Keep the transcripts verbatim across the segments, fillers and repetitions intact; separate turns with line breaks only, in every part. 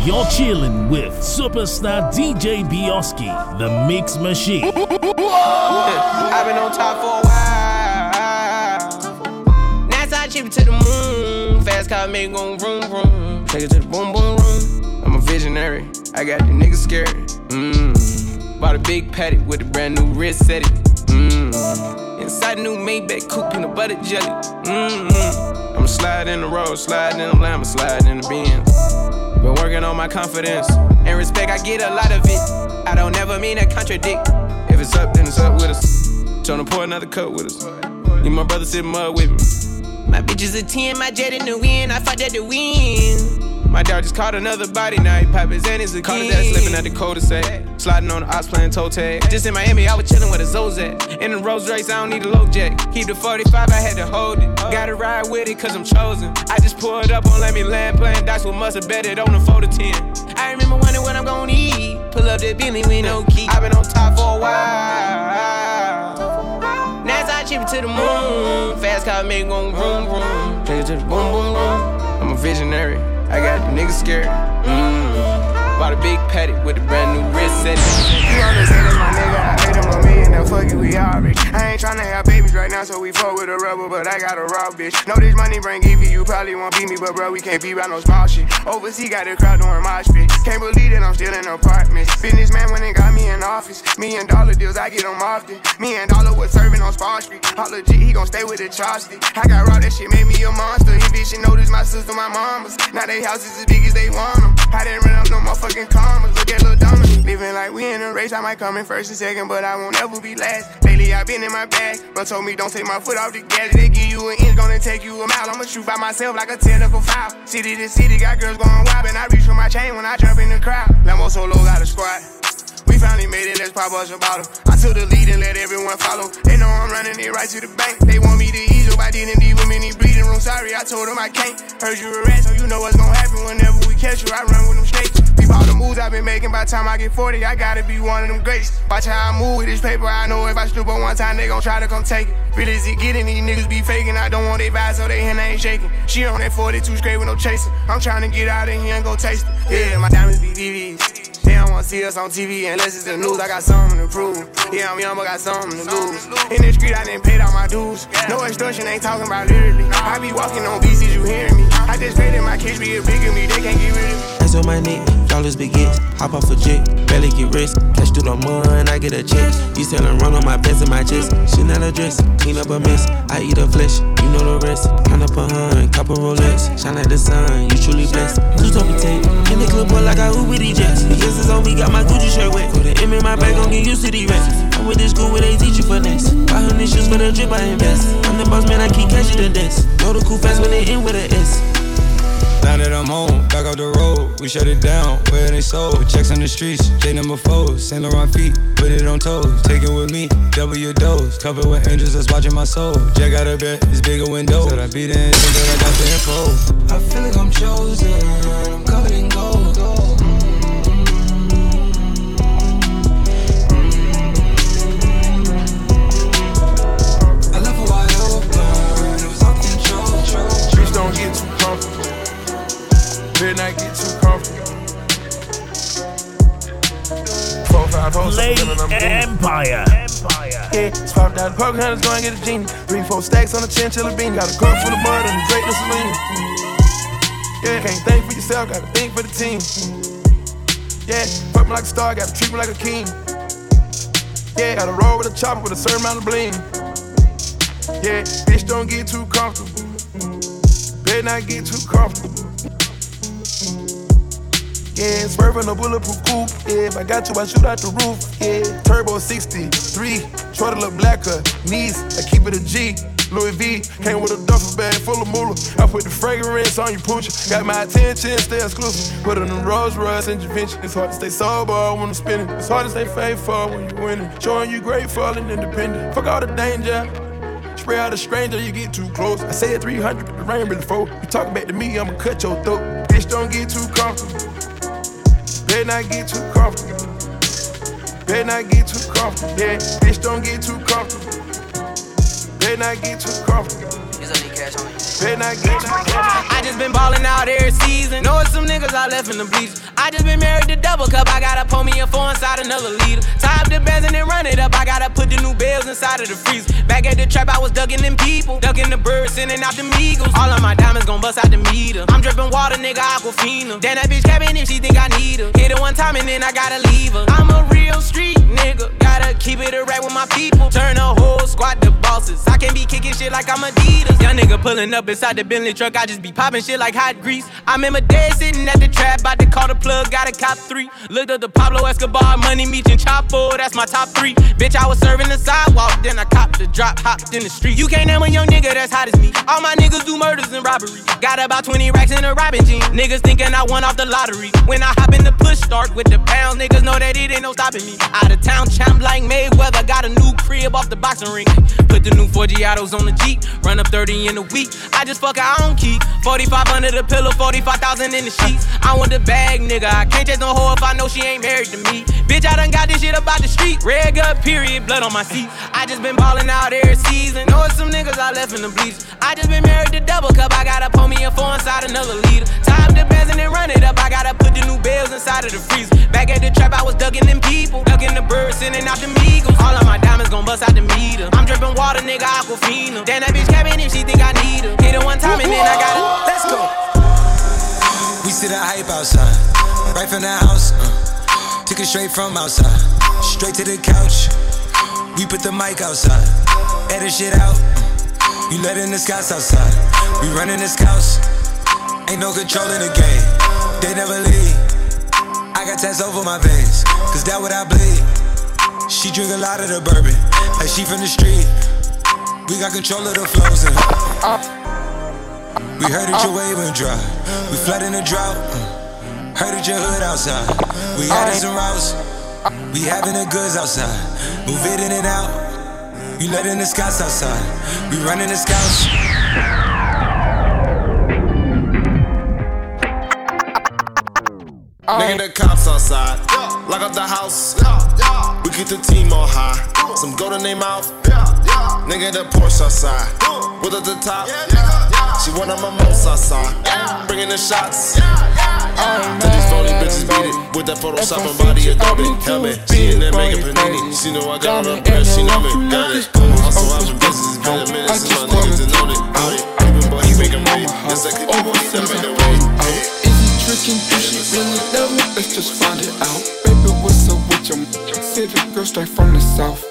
You're chilling with superstar D J Bioski, the Mix Machine.
I've been on top for a while. NASA chip to the moon. Fast car make gon' vroom vroom. Take it to the boom boom room. I'm a visionary. I got the niggas scared. Mmm. Bought a big patty with a brand new wrist set it. Mmm. Inside a new Maybach coupe, peanut butter jelly. Mmm. I'ma slide in the road, slide in the Lambo, slide in the Benz. Been working on my confidence and respect. I get a lot of it. I don't ever mean to contradict. If it's up, then it's up with us. Tryna pour another cup with us. Need my brother sit mud with me. My bitch is a ten, my jet in the wind. I fought that to win. My dog just caught another body, now he pop his Annie's again. Caught his ass slipping at the cul-de-sac. Sliding on the ops playing toe tag. Just in Miami, I was chilling with a Zozak. In the Rolls Royce, I don't need a low jack. Keep the forty-five, I had to hold it. Gotta ride with it, cause I'm chosen. I just pulled up on Let Me Land, playing dice with mustard, bet it on the four to ten. I remember wondering what I'm gonna eat. Pull up that Bentley with no key. I've been on top for a while. NASA chip it to the moon. Fast car make gon' vroom vroom. Take it to the boom boom room. I'm a visionary. I got the niggas scared. Mmm. Bought a big patty with a brand new wrist set.
You understand this, my nigga. I made him a million, now fuck it, we all rich. I ain't tryna have babies right now, so we fuck with a rubber, but I got a raw bitch. Know this money bring Evie, you probably won't beat me, but bro, we can't be by no small shit. Overseas got the crowd doing mosh pit. Can't believe that I'm still in apartments. Businessman when they got me in office. Million dollar deals, I get them often. Me and Dollar was serving on Spar Street. All legit, he gon' stay with the chopstick. I got raw, that shit made me a monster. He bitch, she notice my sister, my mamas. Now they houses as big as they want them. I didn't run up no motherfucking commas. Look at Lil Dominic. Living like we in a race, I might come in first and second, but I won't ever be last. Lately I been in my bag, but told me don't take my foot off the gas. They give you an inch, gonna take you a mile. I'ma shoot by myself like a technical foul. City to city, got girls going wild, and I reach for my chain when I jump in the crowd. Lambo Solo got a squad. We finally made it, let's pop us a bottle. I took the lead and let everyone follow. They know I'm running it right to the bank. They want me to ease up, I didn't leave them in the bleeding room. Sorry, I told them I can't. Heard you a rat, so you know what's gonna happen whenever we catch you. I run with them snakes. Peep all the moves I've been making. By the time I get forty, I gotta be one of them greats. Watch how I move with this paper. I know if I slip on one time, they gon' try to come take it. Really is it getting, these niggas be faking. I don't want they vibes, so they hand ain't shaking. She on that forty-two straight with no chaser. I'm trying to get out of here and go taste it. Yeah, my diamonds be D Vs. They don't wanna see us on T V unless it's the news. I got something to prove. Yeah, I'm young, but got something to lose. In the street, I didn't pay all my dues. No extortion, ain't talking about literally. I be walking on B Cs, you hearing me. I just pray that my kids be as big as me, they can't get rid of me.
Ice on my neck, dollars big hits. Hop off a jet, barely get rest. Catch through the mud, I get a check. You sellin' run on my pants and my chest. Chanel dress, clean up a mess. I eat a flesh, you know the rest. Count up a hun, couple Rolex. Shine like the sun, you truly blessed. Two told me take, in the club boy like I hoop with these jets. Yes, it's on me, got my Gucci shirt wet. Put an M in my bag, gon' get used to these rats. I'm with this school where they teach you finesse. five hundred shoes for the drip, I invest. I'm the boss man, I keep cashing the desk. Know the cool fast when they in with a S.
Now that I'm home, back off the road, we shut it down, where they sold. Checks on the streets, J number four, Saint Laurent feet, put it on toes. Take it with me, double your dose. Covered with angels that's watching my soul. Jack out of bed, it's bigger window. Said I beat it and think that I got the info.
I feel like I'm chosen, I'm covered in gold. I left a wide open, it was all control.
Bitch, don't get too comfortable. Better not get too comfortable. Four, five hoes,
Play
I'm I'm
Empire.
Yeah, it's five dollars poker hunters, go and get a genie. Three, four stacks on a chinchilla bean. Got a cup full of mud and a drink of Celine. Yeah, can't think for yourself, gotta think for the team. Yeah, fuck me like a star, gotta treat me like a king. Yeah, gotta roll with a chopper with a certain amount of bling. Yeah, bitch, don't get too comfortable. Better not get too comfortable. Yeah, swerving a bulletproof coupe. Yeah, if I got you, I shoot out the roof. Yeah, turbo sixty-three, short a little blacker. Knees, I keep it a G. Louis V, came with a duffel bag full of moolah. I put the fragrance on your pooch. Got my attention, stay exclusive. Put it in Rolls Royce and Javinci. It's hard to stay sober when I'm spinning. It's hard to stay faithful when you're winning. Showing you grateful and independent. Fuck all the danger. Spray out a stranger, you get too close. I say it three hundred, but the rain really fold. You talking back to me, I'ma cut your throat. Bitch, don't get too comfortable. Better not get too comfortable. Better not get too comfortable. Yeah, bitch, don't get too comfortable. Better not get too comfortable.
I just been ballin' out every season. Know it's some niggas I left in the bleachers. I just been married to double cup. I gotta pour me a four inside another liter. Tie up the bands and then run it up. I gotta put the new bells inside of the freezer. Back at the trap, I was ducking them people, ducking the birds, sending out them eagles. All of my diamonds gon' bust out the meter. I'm dripping water, nigga, Aquafina. Damn, that bitch cabin if she think I need her. Hit her one time and then I gotta leave her. I'm a real street nigga. Gotta keep it a rap with my people. Turn a whole squad to bosses. I can't be kicking shit like I'm Adidas. Young nigga pulling up inside the Bentley truck. I just be popping shit like hot grease. I remember dead sitting at the trap, about to call the plug, got a cop three. Looked up the Pablo Escobar, Money Meech and Chapo, that's my top three. Bitch, I was serving the sidewalk, then I copped the drop, hopped in the street. You can't name a young nigga that's hot as me. All my niggas do murders and robbery. Got about twenty racks in a robbing jean. Niggas thinking I won off the lottery. When I hop in the push start with the pounds, niggas know that it ain't no stopping me. Out of town champ like Mayweather, got a new crib off the boxing ring. Put the new Forgiatos on the Jeep, run up thirty in a week. I just fuck her, I don't keep. forty-five under the pillow, forty-five thousand in the sheets. I want the bag, nigga. I can't chase no hoe if I know she ain't married to me. Bitch, I done got this shit about the street. Red gut, period, blood on my seat. I just been ballin' out every season. Know it's some niggas I left in the bleachers. I just been married to double cup. I gotta pour me a four inside another liter. Tie up the bands and then run it up. I gotta put the new bells inside of the freezer. Back at the trap, I was ducking them people, ducking the birds, sending out them eagles. All of my diamonds gon' bust out the meter. I'm dripping water, nigga, Aquafina. Damn, that bitch cabin if she think I need her. Hit her one time and then I gotta. Let's go.
We see the hype outside, right from the house. Uh, took it straight from outside, straight to the couch. We put the mic outside, edit shit out. Uh, you letting the scouts outside, we running the scouts. Ain't no control in the game, they never leave. I got tats over my veins, cause that what I bleed. She drink a lot of the bourbon, like she from the street. We got control of the flows and we heard that your wave went dry. We flooding the drought. Heard that your hood outside. We added some routes. We having the goods outside. Move it in and out. You letting the scouts outside. We running the scouts.
Nigga, the cops outside. Lock up the house. We keep the team on high. Some gold in their mouth. Nigga, the Porsche outside. With at the top. She one of my most outside. Bringing the shots. Tell these phony bitches beat it. With that Photoshop and body Adobe helmet. She in there making panini. She know I got her breath. She know me. Got it. Also, I've been busy. It's been a minute since my niggas done known it. Out it. Even boy, he making rain. Yes, I could do it. That made it rain.
Trickin', do she really love me? Let's just find it out. Baby, what's up with your city girl straight from the south?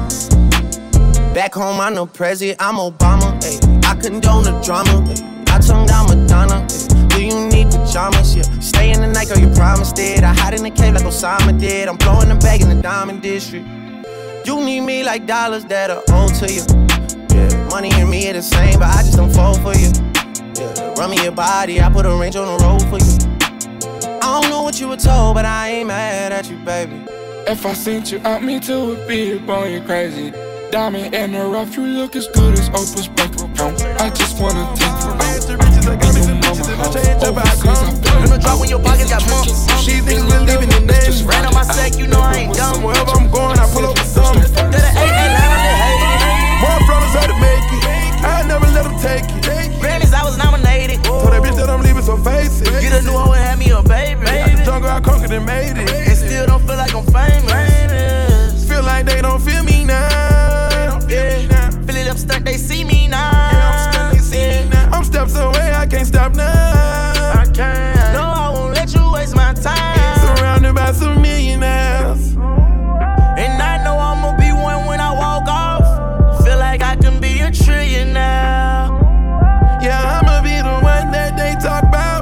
Back home, I'm no president, I'm Obama. Ay. I condone the drama. Ay. I tongue down Madonna. Ay. Do you need pajamas? Yeah. Stay in the night, girl, you promised it. I hide in the cave like Osama did. I'm blowing the bag in the diamond district. You need me like dollars that are owed to you. Yeah, money and me are the same, but I just don't fall for you. Yeah, run me your body, I put a range on the road for you. I don't know what you were told, but I ain't mad at you, baby.
If I sent you out, me too would be upon you crazy. Diamond in the rough, you look as good as Oprah's bank account. I just wanna take you out.
I got me some bitches and change up I come. In the drop when your pockets got pumps. She thinks we're leaving in names. Ran on my sack, you know I ain't dumb. Wherever I'm going, I pull up with something. Got an eight eight line, they hate it. More brothers had to make it. I never let them take it.
Grammys, I was nominated.
Told that bitch that I'm leaving, so face it.
Get a new hoe and have me a baby.
Out the jungle, I conquered and made it.
And still don't feel like I'm famous.
Feel like they don't feel me now.
Yeah. Fill it up, stunt, they see me now.
Yeah, I'm stuck, they see me now. I'm steps away, I can't stop now.
I can't. No, I won't let you waste my time.
Surrounded by some millionaires.
And I know I'ma be one when I walk off. Feel like I can be a trillion now.
Yeah, I'ma be the one that they talk about.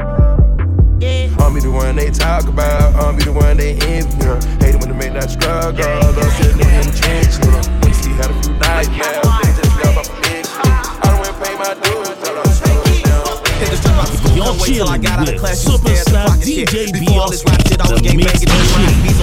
Yeah.
I'll be the one they talk about. I'll be the one they envy. Huh? Hate it when they make that struggle. Love shit nigga in the trenches. When you see had a few nightmares, they just love up a big shit. I don't wanna pay my dues till I'm screwed down. Hit the strip out the school, don't wait till I got out of class. You
Superstar D J Bioski, the mix machine.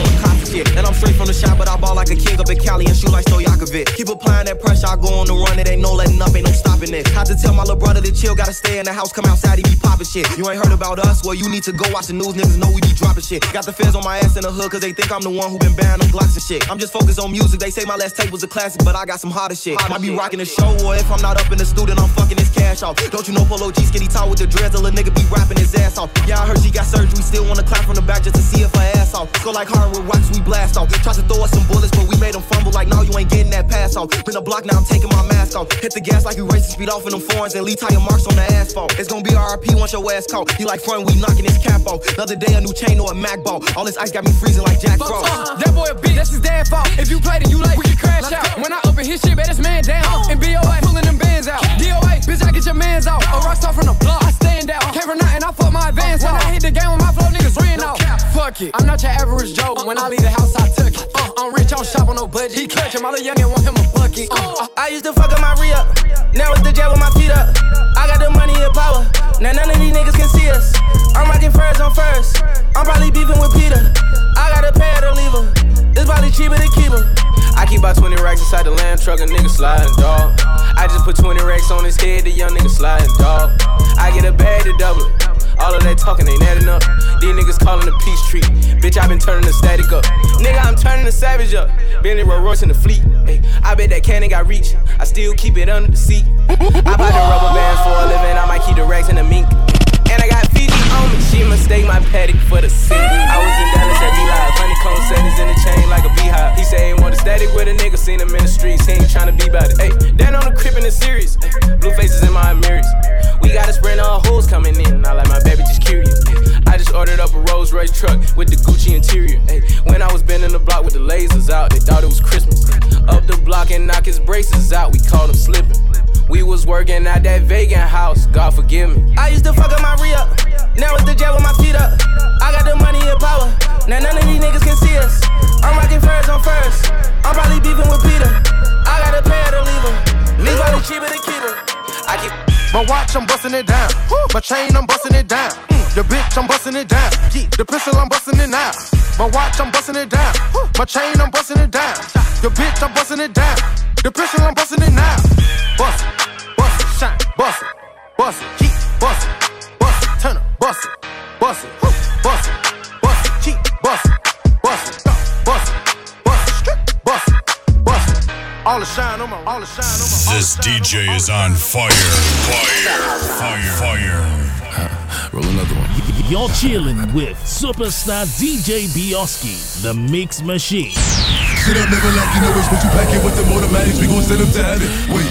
shit. And I'm straight from the shop, but I ball like a king up in Cali and shoot like Stojakovic. Keep applying that pressure, I go on the run, it ain't no letting up, ain't no stopping it. Had to tell my little brother to chill, gotta stay in the house, come outside, he be popping shit. You ain't heard about us? Well, you need to go watch the news, niggas know we be dropping shit. Got the feds on my ass in the hood, cause they think I'm the one who been banning them Glocks and shit. I'm just focused on music, they say my last tape was a classic, but I got some hotter shit. I be rocking the show, or if I'm not up in the studio, I'm fucking his cash off. Don't you know Polo G skinny tall with the dreads, a little nigga be rapping his ass off. Yeah, I heard she got surgery, still wanna clap from the back just to see if her ass off. Go like hard with rocks, we blast off. Tried to throw us some bullets, but we made them fumble like, no, you ain't getting that pass off. Been a block, now I'm taking my mask off. Hit the gas like you racing speed off in them foreigns and leave tire marks on the asphalt. It's gonna be R I P once your ass caught. He like front, we knocking his cap off. Another day, a new chain or a Mac ball. All this ice got me freezing like Jack Frost.
Uh, that boy a bitch, that's his dad's fault. If you played it, you late, we can crash out. When I open his shit, bet this man down. And B O A, pulling them bands out. D O A, bitch, I get your mans out. A rock star from the block, I stand out. Came from nothing, I fuck my advance. When I hit the game with my flow, niggas ran out. Fuck it, I'm not your average Joe. When I leave the house, I took it. Uh, I'm rich, I don't shop on no budget. He clutching, my little youngin' want him a bucket. Uh, uh,
I used to fuck up my re-up. Now it's the jet with my feet up. I got the money and power. Now none of these niggas can see us. I'm rocking furs on first. I'm probably beefing with Peter. I got a pair to leave her. It's probably cheaper to keep her.
I keep about twenty racks inside the land truck, a nigga sliding, dog. I just put twenty racks on his head, the young nigga sliding, dog. I get a bag to double it. All of that talking ain't adding up. These niggas calling the peace treat. Bitch, I been turning the static up. Nigga, I'm turning the savage up. Bentley Rolls Royce in the fleet. Ay, I bet that cannon got reach. I still keep it under the seat. I buy the rubber bands for a living. I might keep the racks in the mink. And I got Fiji on me. She mistake my paddock for the city. I was in Dallas at B-Live. Honeycomb settings in the chain like a beehive. He say he want a static with a nigga. Seen him in the streets. He ain't tryna be about it. Ay, Dan on the crib in the series. Ay, blue faces in my mirrors. We got a sprint of hoes coming in. I like my baby just curious. Ay, I just ordered up a Rolls Royce truck with the Gucci interior. Ay, when I was bending the block with the lasers out, they thought it was Christmas. Ay, up the block and knock his braces out. We called him slipping. We was working at that vegan house, God forgive me.
I used to fuck up my re-up. Now it's the jet with my feet up. I got the money and power. Now none of these niggas can see us. I'm rocking furs on first. I'm probably beefing with Peter. I got a pair to leave her. Leave her cheaper to keep her. I keep.
My watch, I'm busting it down. My chain, I'm busting it down. The bitch, I'm busting it down. The pistol, I'm busting it now. My watch, I'm busting it down. My chain, I'm busting it down. The bitch, I'm busting it down. The pistol, I'm busting it now. Bust it, bust it, shine, bust it, bust it, keep bust it, bust it, turn up, bust it, bust it, bust it, bust it, keep bust it, bust it, bust it, bust it, strip, bust it, bust it. All the shine on my, all the shine on my.
This D J is on fire, fire, fire, fire.
Uh, roll another one. You're chilling with superstar D J Bioski, the Mix Machine.
Shit up, never like you know it's what you pack it with the automatics. We gon' send them to heaven. Wait,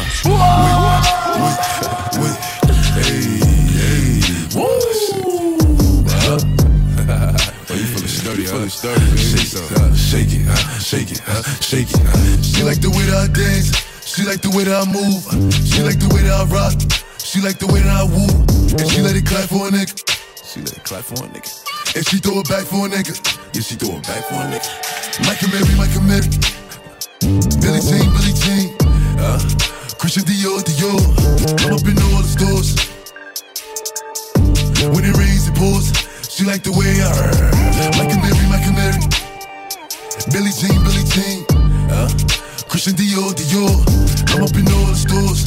wait, wait, wait. Hey, hey, woo. Oh, you feelin' sturdy, huh? Sturdy, shake it, uh, shake it, uh, shake it, uh, shake it. Uh. She like the way that I dance. She like the way that I move. She like the way that I rock. She like the way that I woo. And she let it clap for a nigga. She let it clap for a nigga. And she throw it back for a nigga. Yeah, she throw it back for a nigga. Mike and Mary, Mike and Mary. Billie Jean, Billie Jean. Uh, Christian Dior, Dior. I'm up in all the stores. When it rains, it pours. She like the way I heard. Mike and Mary, Mike and Mary. Billie Jean, Billie Jean. Uh, Christian Dior, Dior. I'm up in all the stores.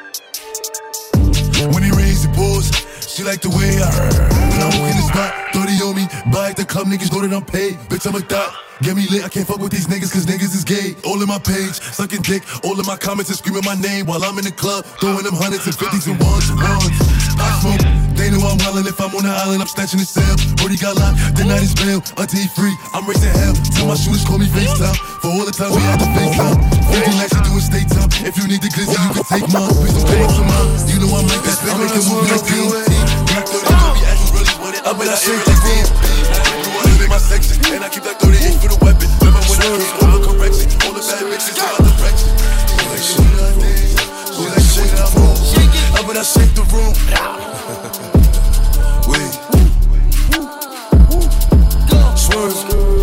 When it rains, it pours. She like the way I heard. When I walk in the spot, thirty on me. Buy at the club, niggas know that I'm paid. Bitch, I'm a thot. Get me lit, I can't fuck with these niggas cause niggas is gay. All in my page, sucking dick. All in my comments and screaming my name while I'm in the club. Throwing them hundreds and fifties and ones and ones. I smoke, they know I'm wildin'. If I'm on the island, I'm snatching the cell. Brody got locked, the night is bail. Until he free, I'm raising hell. Tell my shooters call me FaceTime. For all the times we had to FaceTime. fifty nights to do a state time. If you need the glizzy, you can take mine. Please don't pay up to mine. You know I'm like that, I make a movie like T N T. Black thirty, be acting really wanted. Up and I shake the beat. Live in my section, and I keep that thirty-eight for the weapon. Remember when I came over correction? All the bad bitches in my direction. She like the way I dance, she like the way I move. Up and I shake the room. Wait. Swerve.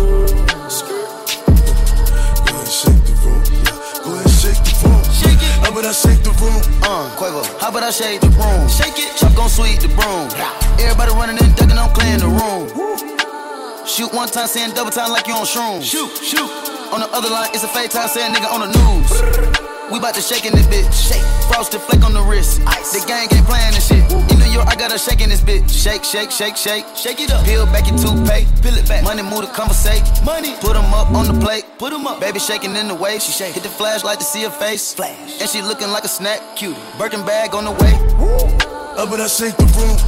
Go ahead and shake the room. Go ahead and shake the room. How about I shake the room?
Uh, Quavo. How about I shake the room? Shake it. Chuck gon' sweep the broom. Everybody running and ducking, I'm clearing the room. shoot one time, saying double time like you on shrooms. Shoot, shoot. On the other line, it's a fake time, saying nigga on the news. We bout to shake in this bitch. Shake. Frosted flake on the wrist. Ice. The gang ain't playing this shit. In New York, I got her shaking this bitch. Shake, shake, shake, shake. Shake it up. Peel back your toothpaste. Peel it back. Money move to conversate. Money. Put them up on the plate. Put them up. Baby shaking in the wave. She shake. Hit the flashlight to see her face. Flash. And she looking like a snack. Cutie. Birkin bag on the way.
Up and I shake the room.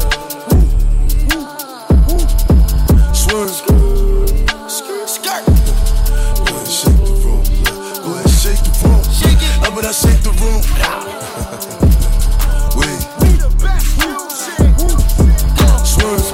Swerve.
Skirt.
Go ahead, shake the room. Go ahead, shake the room.
Shake it.
Up and I shake the room. Wait. Swerve.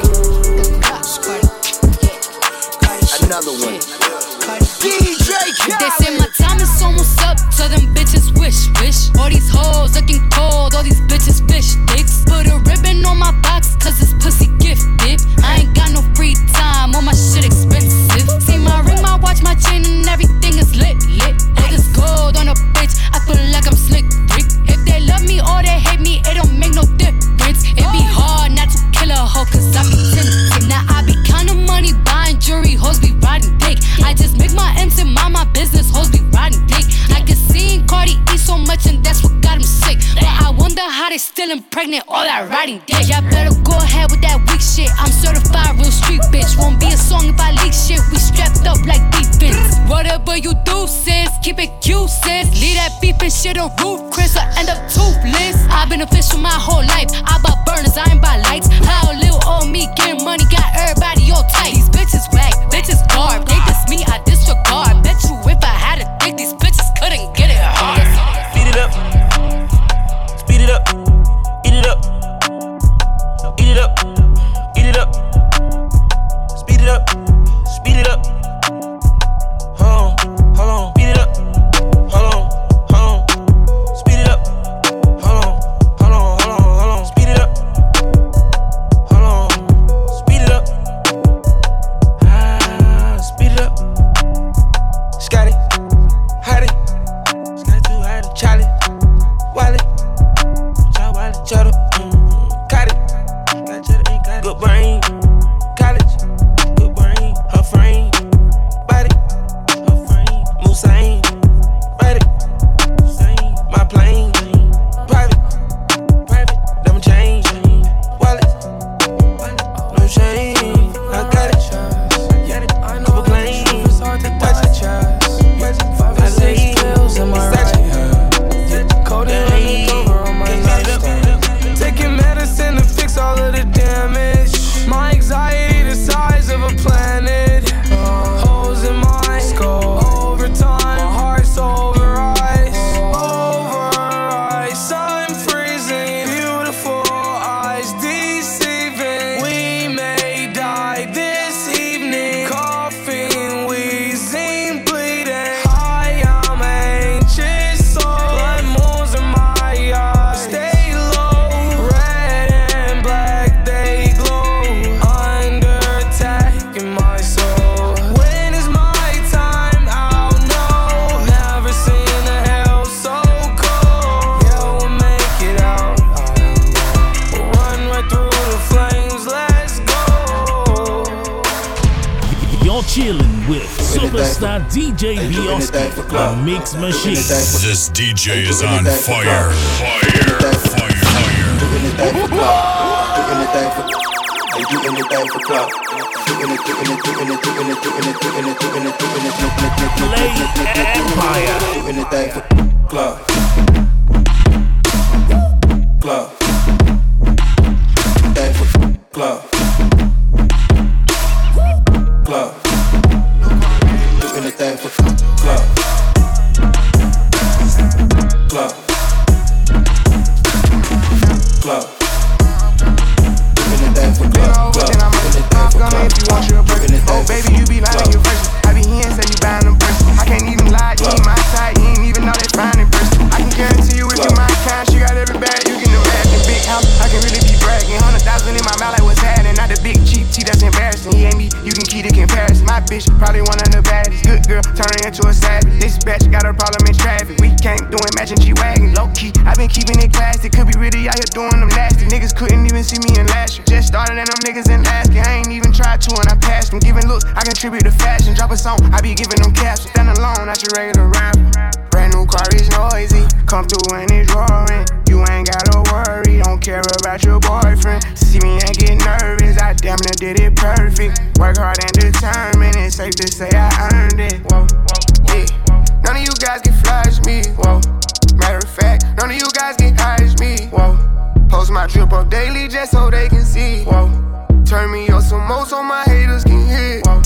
Another one.
D J Khaled.
They say my time is almost up. Tell them bitches wish, wish. All these hoes looking cold. All these bitches fish dicks. Put a ribbon on my box, cause it's pussy gifted. I ain't got no free time. All my shit expensive. See my ring, my watch, my chain, and everything is lit, lit. All this gold on a bitch. I feel like I'm slick, Rick. If they love me or they hate me, it don't make no difference. It be hard not to kill a hoe, cause I be tempted. Now I be counting money, buying jewelry, hoes be riding dick. I just make my M's and mind my business, hoes be riding dick. I can see Cardi eat so much and that's what got him sick. But I wonder how they still pregnant, all that riding dick. Y'all better go ahead with that weak shit. I'm certified real street bitch. Won't be a song if I leak shit. We strapped up like defense. Whatever you do, sis, keep it cute, sis. Leave that beef and shit on roof, Chris, I end up toothless. I've been official my whole life. I bought burners, I ain't buy lights. How little old me getting money got everybody all tight. These bitches whack, bitches garb. They diss me, I disregard. Bet you if I had a dick, these bitches couldn't get it hard.
Speed it up, speed it up, eat it up, eat it up, eat it up, speed it up, speed it up. Hold on, hold on, speed it up, hold on, hold on, speed it up, hold on, hold on, hold on, hold on, speed it up, hold on, speed it up, ah, speed it up, Scotty, Hottie, Scotty too hot, Charlie, Wally, Charlie, Wally, Charlie, mm, got it, got Charlie, ain't got it, good brain, college, good brain, her frame, body, her frame, Musain, body, Musain, my plane, private, private, them change, wallet, no shame, I got it, got it, couple planes, watch it, watch it, five or six pills in my right hand, cold and running over on my nightstand, taking medicine to fix all of the damage, my anxiety the size of a planet, holes in my skull, overtime, my heart's over ice, over ice, I'm freezing, beautiful eyes deceiving, we may die this evening, coughing, wheezing, bleeding, high, I'm anxious, so blood moves in my eyes, stay low, red and black, they glow, under attack in my soul, when is my time, I'll know, never seen a hell so cold, yeah, we'll make it out, we'll run right through the flames, let's go.
You're chilling with Superstar D J Bioski, the Mix Machine.
This D J is on fire. Fire. Fire.
Do anything for clout. Do anything for Hey, do anything for clout. Do anything, do anything, do anything, do anything, do anything, do anything, do anything, do
Play Empire.
Do anything for clout. Clout. Anything for clout. Clout. Do anything for clout. Clout. Clout. Do anything for clout. Clout.
Then I'm off gonna if you want your burger. Oh baby, you be lying your verse. I be here and say you buying them bursts. I can't even lie, you ain't my type, you ain't even know that fine in person. I can guarantee you if you my kind, she got every bag you can imagine. key to comparison. My bitch probably one of the baddest. Good girl, turning into a savage. This batch got a problem in traffic. We can't do it, matching G-Wagon. Low key, I been keeping it classy. Could be really out here doing them nasty. Niggas couldn't even see me in last year. Just started and them niggas in asking. I ain't even tried to and I passed them. Giving looks, I contribute to fashion. Drop a song, I be giving them caps. Stand alone, not your regular rapper. Brand new car is noisy. Come through and it's roaring. You ain't gotta worry, don't care about your boyfriend. See me and get nervous, I damn near did it perfect. Work hard and determined, it's safe to say I earned it. Whoa, yeah. None of you guys can flash me. Whoa. Matter of fact, none of you guys can hide me. Whoa. Post my drip up daily just so they can see. Whoa. Turn me up some more so my haters can hear. Whoa.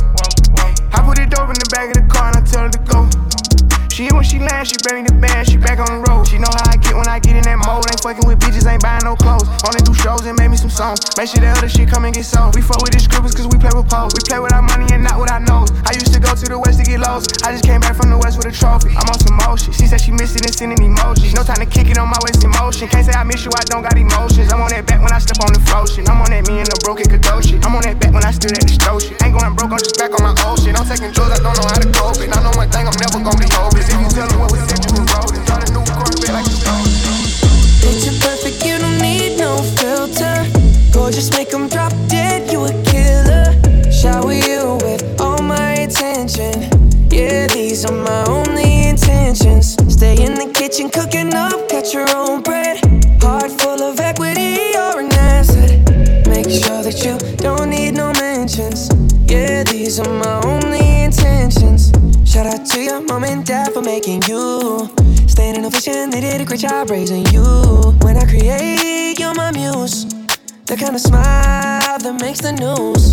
I put it dope in the back of the car and I tell her to go. She hit when she land, she bring the band, she back on the road. She know how I get when I get in that mode. Ain't fucking with bitches, ain't buying no clothes. Only do shows and make me some songs. Make sure the other shit come and get sold. We fuck with the scribbles cause we play with poles. We play with our money and not with our nose. I used to go to the west to get lost. I just came back from the west with a trophy. I'm on some motion. She said she missed it and sending emojis. No time to kick it on my waist in motion. Can't say I miss you, I don't got emotions. I'm on that back when I step on the flow shit. I'm on that me and the broken Kadoshi. I'm on that back when I stood at the stove shit. Ain't going broke, I'm just back on my old shit. I'm taking drugs, I don't know how to cope it. I know one thing, I'm never gonna be hopeless. If you tell me what was said, you was rolling. Try to new Corvette like a stone.
Picture perfect, you don't need no filter. Gorgeous, make them drop dead, you a killer. Shower you with all my attention. Yeah, these are my only intentions. Stay in the kitchen, cooking up, cut your own bread. Heart full of equity, you're an asset. Make sure that you don't need no mentions. Yeah, these are my only intentions. Shout out to your mom and dad for making you. Staying in a vision, they did a great job raising you. When I create, you're my muse. The kind of smile that makes the news.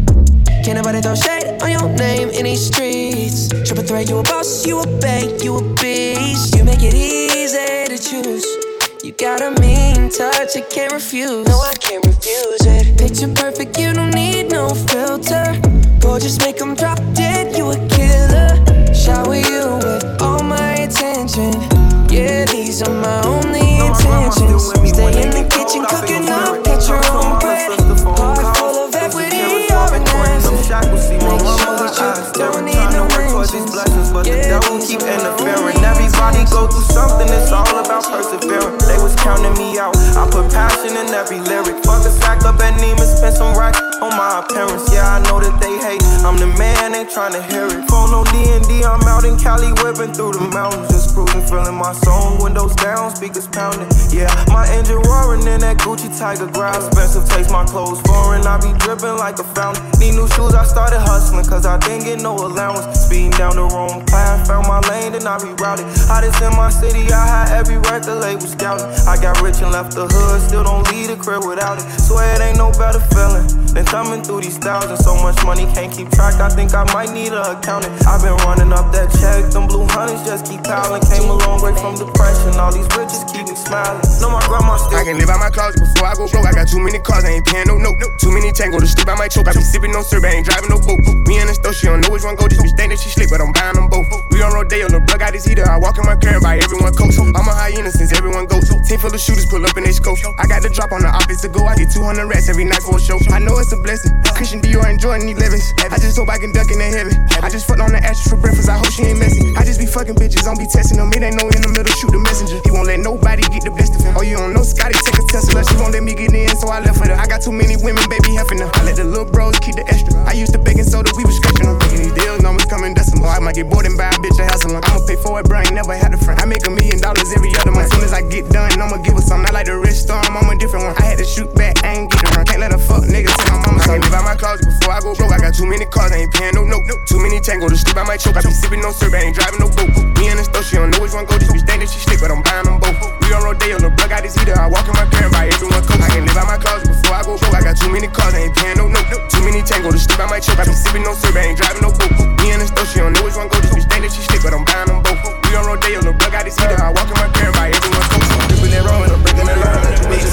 Can't nobody throw shade on your name in these streets. Triple threat, you a boss, you a bank, you a beast. You make it easy to choose. You got a mean touch, I can't refuse. No, I can't refuse it. Picture perfect, you don't need no filter. Gorgeous, make them drop dead, you a killer. Shower you with all my attention. Yeah, these are my only intentions. Stay in the kitchen, cooking up, get your own bread. Heart full of equity, you're an asset. Make sure that you don't need no mentions.
But the devil keep interfering. Everybody go through something, it's all about persevering. They was counting me out, I put passion in every lyric. Fuck a sack up at Neiman, spend some racks on my appearance. Yeah, I know that they hate, I'm the man, ain't trying to hear it. Phone no D and D, I'm out in Cali whipping through the mountains. Just cruising, feeling my song, windows down, speakers pounding. Yeah, my engine roaring in that Gucci Tiger grab. Expensive taste, my clothes foreign, I be dripping like a fountain. Need new shoes, I started hustling, cause I didn't get no allowance. Speeding down the wrong path, found my lane, then I rerouted. Hottest in my city, I had every record label scouting. I got rich and left the hood, still don't leave the crib without it. Swear it ain't no better feeling than thumbing through these thousands. So much money, can't keep track, I think I might need a accountant. I've been running up that check, them blue hundreds just keep piling. Came a long way from depression, all these riches keep me smiling. Know my grandma still.
I can live out my closet before I go broke. I got too many cars, I ain't paying no note. Too many tango to sleep, I might choke. I be sipping no syrup, I ain't driving no boat. Me in the store, she don't know which one go. Just be think that she slick, but I'm buying them both. We on Rodeo, the plug got his heater. I walk in my car and buy everyone coats. I'm a hyena since everyone goes. Team full of shooters pull up in they scope. I got the drop on the office to go. I get two hundred rats every night for a show. I know it's a blessing. Christian Dior and Jordan elevens. I just hope I can duck in the heaven. I just fucked on the ashes for breakfast. I hope she ain't messy. I just be fucking bitches. I don't be testing them. It ain't no in the middle. Shoot the messenger. He won't let nobody get the best of him. Oh, you don't know Scotty take a Tesla. She won't let me get in, so I left with her. I got too many women, baby, heffing them. I let the little bros keep the extra. I used to baking soda, we was stretching them. Making these deals, numbers coming decimal. I might get bored and buy a bitch a hassle. I'ma pay for it, bro. I ain't never had a friend. I make a million dollars every other month. Soon as I get done, I'ma give her something. I like the rich storm, I'm a different one. I had to shoot back, I ain't get to run. Can't let a fuck nigga tell my mama. I can't live out my closet before I go broke. I got too many cars, I ain't paying no note. Too many tango to sleep, I might choke. I be sipping no syrup, I ain't driving no boat. Me in the store, she don't know which one go. Just be think that she slick, but I'm buying them both. We on Rodeo, the plug got his heater. I walk in my car and buy everyone coat. I can't live out my closet before I go broke. I got too many cars, I ain't paying no note. Too many tango to sleep, I might choke. I be sipping no syrup, I ain't driving no boat. Me in the store, she don't know which one go. Just be think that she slick, but I'm buying them both. We on Rodeo, the plug got his heater. I walk in my car and buy everyone coat. Ripping it wrong and I'm breaking it line.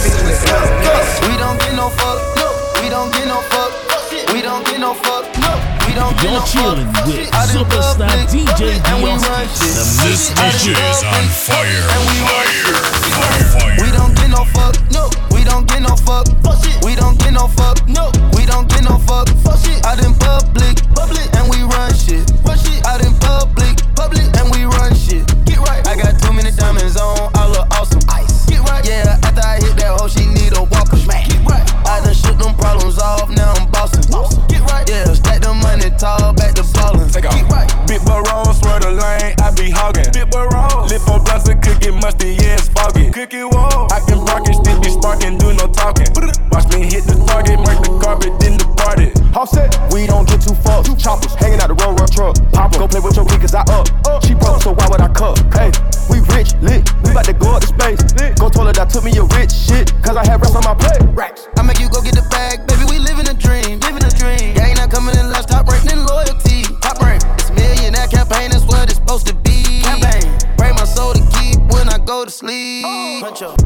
We don't get no fuck, no. We don't get no fuck. We don't get no fuck, no. We don't get no fuck.
You're chilling with Superstar D J Bioski.
The Mix is on fire, fire, fire, fire.
We don't get no fuck, no. We don't get no fuck. fuck. We don't get no fuck. No, we don't get no fuck. Fuck shit. Out in public, public, and we run shit. Run shit. Out in public, public, and we run shit. Get right. I got too many diamonds on, I look awesome. Ice. Get right. Yeah, after I hit that hoe, she need a walker. Smack. Get right. I done shook them problems off, now I'm bossing. Get right. Yeah, stack the money tall, back to ballin'. Get right.
Big Barrow, swear the lane, I be hogging. Big Barrow, lip on blunts and cookie musty, yeah, it's foggy. Cookie wall, I can rock it, still be sparking, do no talking. Watch me hit the target, mark the carpet, then depart it.
Offset, we don't get too fucked. Two choppers hanging out the road, road truck. Pop go play with your kid, cause I up. up. She broke, so why would I cut? Hey, we rich, lit. We bout to go up to space. Lit. Go told her that took me a rich shit, cause I had rest on my plate. Racks.
I make you go get the bag, baby, we living a dream. Living a dream. Yeah, ain't not coming in last, top rank, then loyalty. Top rank. It's a millionaire campaign, that's what it's supposed to be. Campaign. Break my soul to keep when I go to sleep. Oh. Punch up.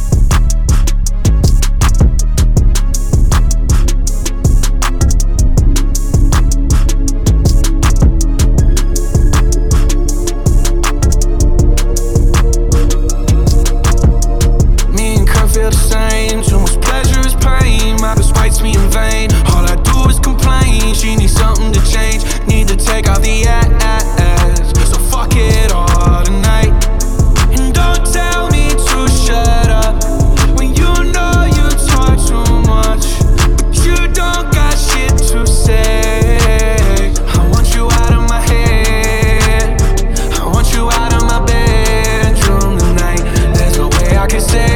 Feel the same, too much pleasure is pain. My bitch fights me in vain. All I do is complain. She needs something to change. Need to take out the ass. So fuck it all tonight. And don't tell me to shut up when you know you talk too much, but you don't got shit to say. I want you out of my head. I want you out of my bedroom tonight. There's no way I can say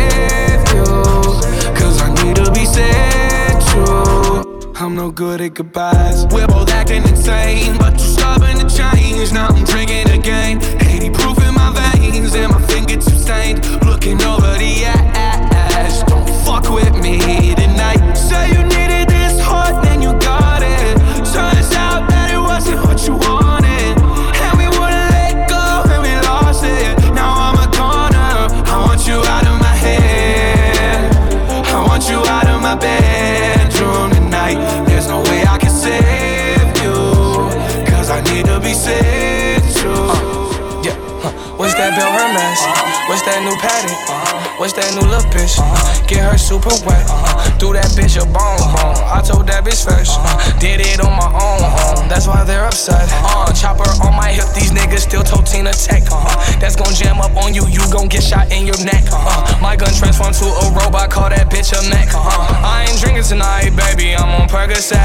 I'm no good at goodbyes. We're both acting insane, but you're stubborn to change. Now I'm drinking again, eighty proof in my veins, and my fingertips stained. Looking over the ass. Don't fuck with me tonight. Say you needed this hard, then you got it. Turns out that it wasn't what you wanted, and we wouldn't let go, and we lost it. Now I'm a goner. I want you out of my head. I want you out of my bedroom tonight. There's no way I can save you, cause I need to be saved too. uh, Yeah, huh. What's that Bell Hermes? Uh-huh. What's that new pattern? Uh-huh. What's that new little bitch? Uh-huh. Get her super wet. Uh-huh. Do that bitch a bone bone. I told that bitch first. Uh-huh. Did it on my own. Uh-huh. That's why they're upset. Uh, chopper on my hip, these niggas still told Tina Tech. Uh-huh. That's gon' jam up on you, you gon' get shot in your neck. Uh-huh. My gun transformed to a robot, call that bitch a mech. Uh-huh. I ain't drinking tonight, baby, I'm on Percocet.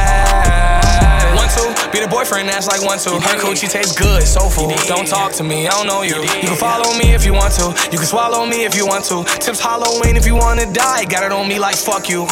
One, two, be the boyfriend, that's like one, two. Her coochie tastes good, soulful. Don't talk to me, I don't know you. You can follow me if you want to. You can swallow me if you want to. Tips Halloween if you wanna die. Got it on me like fuck you.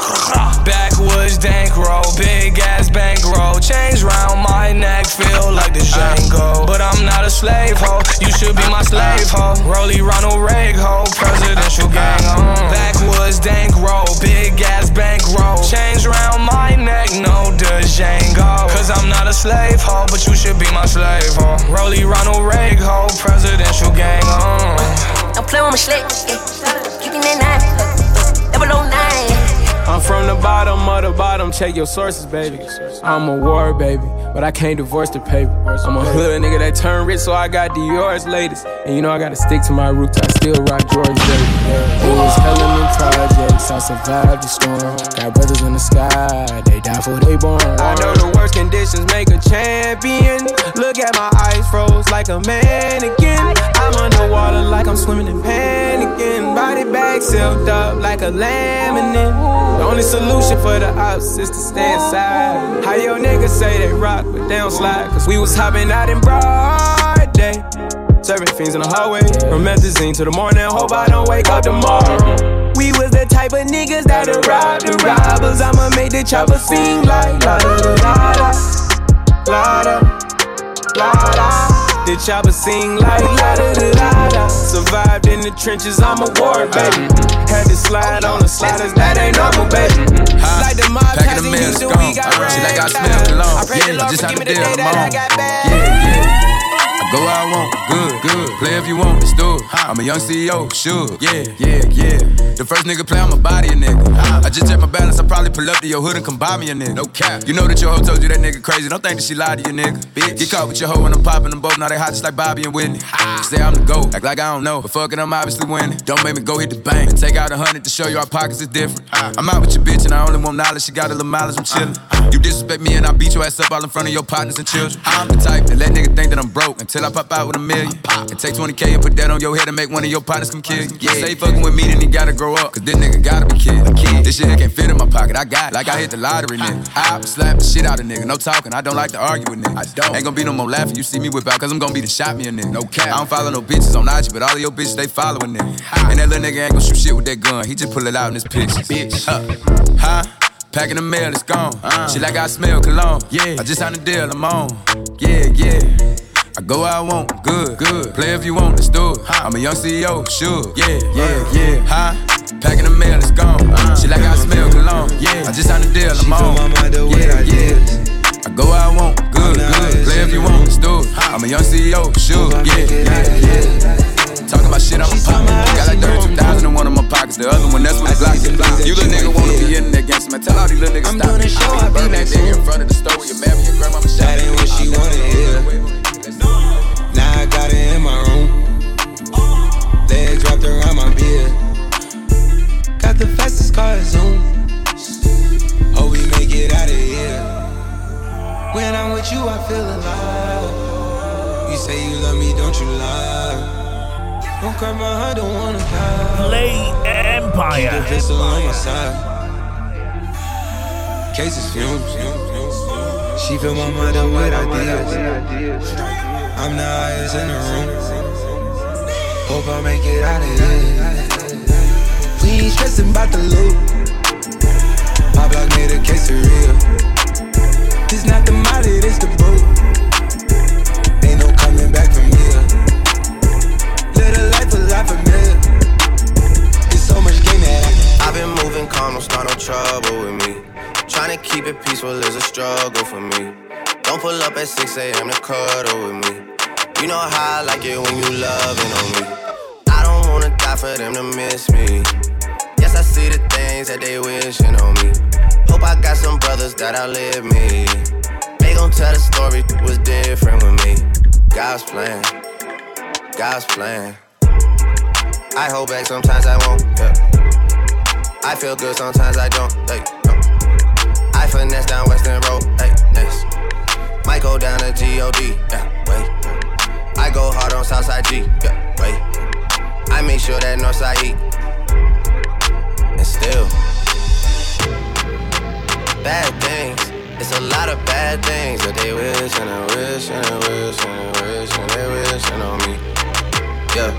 Backwoods bankroll, big ass bankroll. Change round my neck, feel like the Django. But I'm not a slave hoe, you should be my slave hoe. Rolly Ronald Reagan hoe, presidential gang on. Backwoods bankroll, big ass bankroll. Change round my neck, no Django. Cause I'm not a slave hoe, but you should be my slave hoe. Rolly Ronald Reagan hoe, presidential gang on.
Don't play with my slick, keeping that nine, double oh nine.
I'm from the bottom of the bottom, check your sources, baby. I'm a war, baby, but I can't divorce the paper. I'm a hood nigga that turned rich, so I got Dior's latest. And you know I gotta stick to my roots, I still rock George, baby. It was hell in the projects, I survived the storm. Got brothers in the sky, they die for they born. I know the worst conditions make a champion. Look at my eyes froze like a mannequin. I'm underwater like I'm swimming in panicking. Body bag sealed up like a laminate. The only solution for the ops is to stay inside. How your niggas say they rock, but they don't slide. Cause we was hopping out in broad day, serving fiends in the hallway. From methazine to the morning, hope I don't wake up tomorrow. We was the type of niggas that'll rob the robbers. I'ma make the chopper sing like la da da da la da la da. The chopper sing like la da da da da. Survived in the trenches, I'm a war baby. Had to slide on the sliders, that ain't normal baby. Like the mob ties in Houston, we got rain.
She like I smell cologne. Yeah, just how the deal, I'm on. Yeah, yeah. I
Go where I want, good, good. Play if you want, let's do it. I'm a young C E O, sure. Yeah, yeah, yeah. The first nigga play, I'ma body a nigga. I just check my balance, I probably pull up to your hood and come buy me a nigga. No cap. You know that your hoe told you that nigga crazy. Don't think that she lied to you, nigga. Bitch. Get caught with your hoe and I'm popping them both. Now they hot just like Bobby and Whitney. Say I'm the GOAT, act like I don't know. But fuck it, I'm obviously winning. Don't make me go hit the bank and take out a hundred to show you our pockets is different. I'm out with your bitch and I only want knowledge. She got a little mileage, I'm chillin'. You disrespect me and I beat your ass up all in front of your partners and children. I'm the type that let nigga think that I'm broke until I pop out with a million. And take twenty K and put that on your head and make one of your partners come kill you. Yeah. Say fucking with me, then he gotta grow up. Cause this nigga gotta be kid. This shit here can't fit in my pocket. I got it. Like I hit the lottery, nigga. I slap the shit out of nigga. No talking. I don't like to argue with niggas. I don't. Ain't gonna be no more laughing. You see me whip out. Cause I'm gonna be the shot me a nigga. No cap. I don't follow no bitches on I G, but all of your bitches, they following nigga. And that little nigga ain't gonna shoot shit with that gun. He just pull it out in his pictures. Bitch. Huh? Huh? Packing the mail, it's gone. Uh, Shit like I smell cologne. Yeah. I just signed a deal, I'm on. Yeah, yeah. I go where I want, good, good. Play if you want, let's do it. I'm a young C E O, sure. Yeah, yeah, yeah. Huh? Packing the mail, it's gone. Uh, Shit like I smell cologne. Yeah. I just signed a deal, I'm on. Yeah, yeah. I go where I want, good, good. Play if you want, let's do it. I'm a young C E O, sure. Yeah, yeah, yeah. Talking about shit, I'm a pop. Got like thirty-two thousand in one of my pockets. The other one, that's what the Glock is. You little nigga wanna be in that gangsta, man. Tell all these little niggas stop. I'm doing a show, I be that nigga in front of the store with your man and your grandmama.
That ain't what she wanna hear. Now I got it in my room. Legs wrapped around my beard. Got the fastest car, Zoom. Hope we make it out of here. When I'm with you, I feel alive. You say you love me, don't you lie? Don't cry my heart, don't wanna die.
Play Empire.
Keep the pistol on my side. Cases fumes. She fill my mind up with ideas. I'm the highest in the room. Hope I make it out of here. We ain't stressing about the loot. My block made a case of real. This not the molly, this the boot. Ain't no coming back from here. Live a life a lot familiar. There's so much game that I
I've been moving calm, don't start no trouble with me. Trying to keep it peaceful is a struggle for me. Don't pull up at six a.m. to cuddle with me. You know how I like it when you loving on me. I don't wanna die for them to miss me. Yes, I see the things that they wishing on me. Hope I got some brothers that outlive me. They gon' tell the story was different with me. God's plan, God's plan. I hold back, sometimes I won't, yeah. I feel good, sometimes I don't, hey, no. I finesse down Western Road, hey, next. Might go down to G O D, yeah, wait. I go hard on Southside G, yeah, wait. I make sure that Northside eat. And still, bad things. It's a lot of bad things that they wish and they wish and they wish and they wish and they wishing on me. Yeah.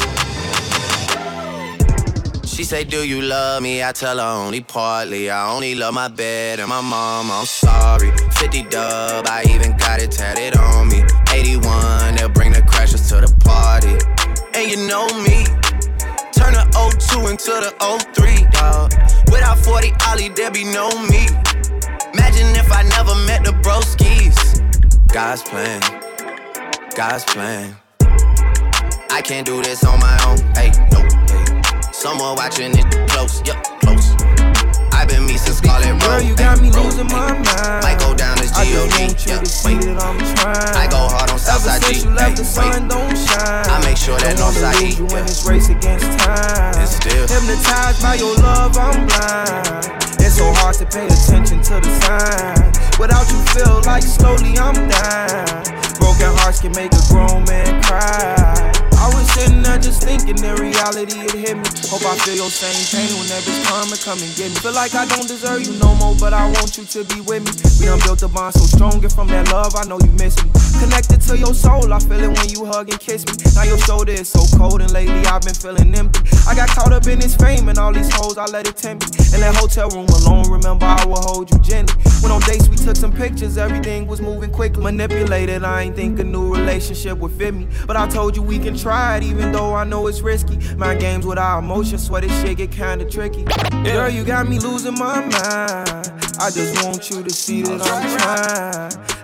She say, do you love me? I tell her only partly. I only love my bed and my mom, I'm sorry. fifty dub, I even got it tatted on me. eighty-one, they'll bring the crashers to the party. And you know me, turn the oh two into the oh three, dawg. Without forty Ollie, there be no me. Imagine if I never met the broskies. God's plan, God's plan. I can't do this on my own, hey, no, hey. Someone watching it close, yup, close. I've been me since Scarlet Road.
Girl, you got me losing my mind.
Might go down as G O D, yeah, wait. I go hard on Southside G,
you left, the sun
wait.
Don't shine.
I make sure that Northside E,
you in this race against time.
And still
hypnotized by your love, I'm blind. It's so hard to pay attention to the signs. Without you feel like slowly I'm dying. Broken hearts can make a grown man cry. I was sitting there just thinking that reality it hit me. Hope I feel your same pain whenever it's karma come and get me. Feel like I don't deserve you no more, but I want you to be with me. We done built a bond so strong, and from that love I know you miss me. Connected to your soul, I feel it when you hug and kiss me. Now your shoulder is so cold and lately I've been feeling empty. I got caught up in this fame and all these hoes, I let it tempt me. In that hotel room alone, remember I will hold you gently. When on dates we took some pictures, everything was moving quickly. Manipulated, I ain't think a new relationship would fit me. But I told you we can try it even though I know it's risky. My games with our emotions, swear this shit get kinda tricky. Girl, you got me losing my mind. I just want you to see that I'm trying.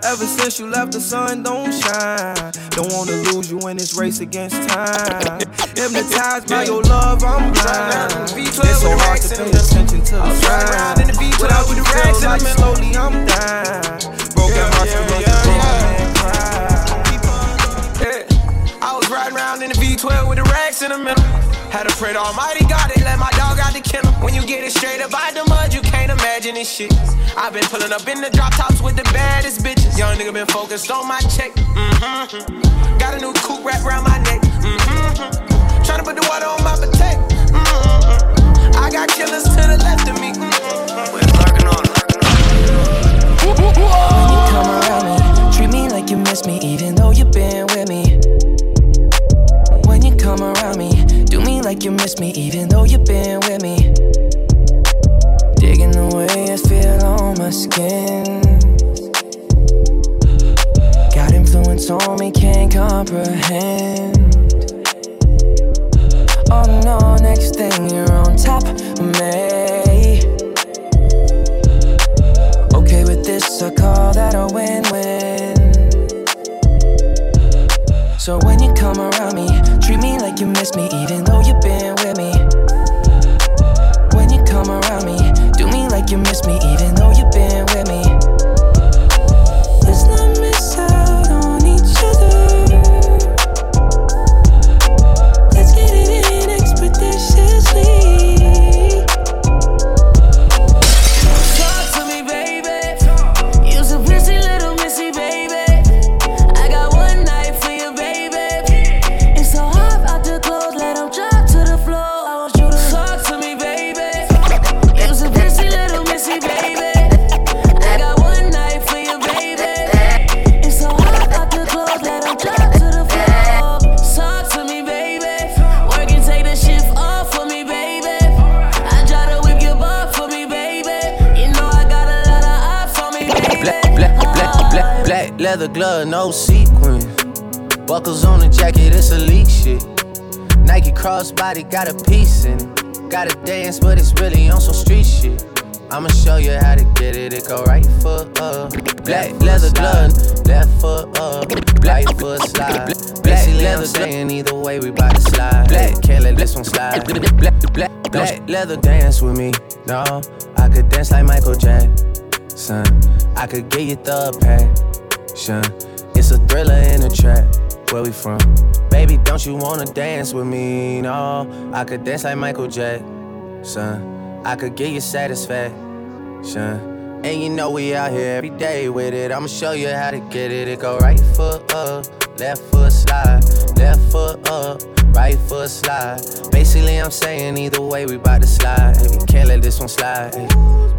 Ever since you left, the sun don't shine. Don't wanna lose you in this race against time. Hypnotized by your love, I'm blind. It's so hard to pay attention to the signs. Without you feel like slowly I'm dying. Broken hearts to make a grown man cry.
Yeah. I was riding around in the V twelve with the racks in the middle. Had to pray to Almighty God, they let my dog out the kennel. When you get it straight up out the mud, you can't imagine this shit. I've been pulling up in the drop tops with the baddest bitches. Young nigga been focused on my check. Mm-hmm. Got a new coupe wrapped around my neck. Mm-hmm. Tryna put the water on my potato. Mm-hmm. I got killers to the left of me. Mm-hmm. We're lurking on, lurking on.
When you come around me, treat me like you miss me, even though you've been with me. When you come around me, do me like you miss me, even though you've been with me. Digging the way I feel on my skin. Got influence on me, can't comprehend. Oh no, next thing you're on top of me. Okay with this, I call that a win-win. So when you come around me, treat me like you miss me, even though you've been with me. When you come around me, do me like you miss me, even though you've been with me. Let's not miss out on each other. Let's get it in expeditiously. Talk to me, baby. You're so pretty little missy, baby. I got one night for you, baby. It's so hot out the clothes, let them drop to the floor. I want you to talk to me, baby. You're so pretty little missy, baby. I got one night for you, baby. It's so hot out the clothes, let them drop to the floor. Talk to me, baby. Work and take the shift off for me, baby. I try to whip your butt for me, baby. You know I got a lot of eyes for me, baby.
Black, black, black, black, black leather glove, no sequins. Buckles on the jacket, it's elite shit. Nike crossbody got a piece in it. Gotta dance, but it's really on some street shit. I'ma show you how to get it. It go right foot up, black leather glove, left foot up, right foot slide. Basically, I'm saying either way we bout to slide. Black, can't let this one slide. Black, black, black leather dance with me. No, I could dance like Michael Jackson. I could get you the passion. It's a thriller in the trap. Where we from? Baby, don't you wanna dance with me? No, I could dance like Michael Jackson. I could give you satisfaction. And you know we out here every day with it. I'ma show you how to get it. It go right foot up, left foot slide, left foot up, right foot slide. Basically, I'm saying either way we bout to slide. Hey, we can't let this one slide. Hey.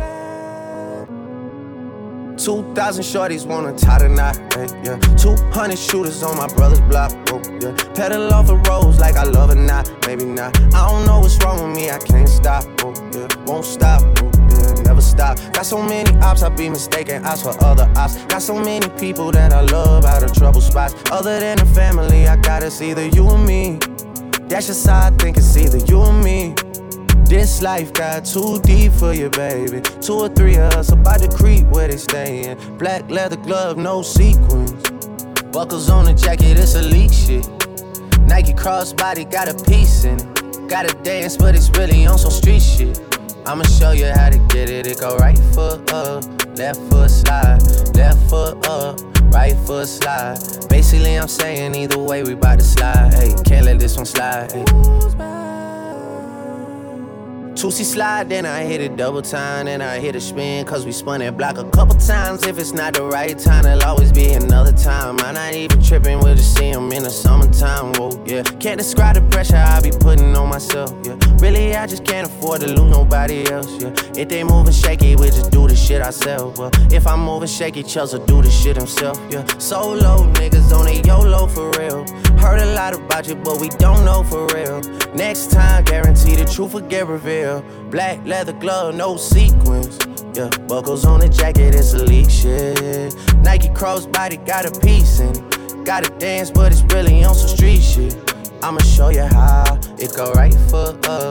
Two thousand shorties wanna tie the knot, hey, yeah. Two hundred shooters on my brother's block, oh, yeah. Pedal off the roads like I love it, not, maybe not. I don't know what's wrong with me, I can't stop, oh, yeah. Won't stop, oh, yeah, never stop. Got so many ops, I be mistaken ops for other ops. Got so many people that I love out of trouble spots. Other than the family, I got it's either you or me. That's just how I think it's either you or me. This life got too deep for you, baby. Two or three of us about to creep where they stayin'. Black leather glove, no sequins. Buckles on the jacket, it's elite shit. Nike crossbody got a piece in it. Gotta dance, but it's really on some street shit. I'ma show you how to get it. It go right foot up, left foot slide, left foot up, right foot slide. Basically, I'm saying either way we bout to slide. Hey, can't let this one slide. Hey. two C slide, then I hit it double time, then I hit a spin, cause we spun that block a couple times. If it's not the right time, there'll always be another time. I'm not even tripping, we'll just see them in the summertime, whoa, yeah. Can't describe the pressure I be putting on myself, yeah. Really, I just can't afford to lose nobody else, yeah. If they moving shaky, we just do the shit ourselves, well. If I'm moving shaky, Chelsea do the shit himself, yeah. Solo niggas on a YOLO for real. Heard a lot about you, but we don't know for real. Next time, guarantee the truth will get revealed. Black leather glove, no sequins. Yeah, buckles on the jacket, it's elite shit. Nike crossbody got a piece in it. Gotta dance, but it's really on some street shit. I'ma show you how. It go right foot up,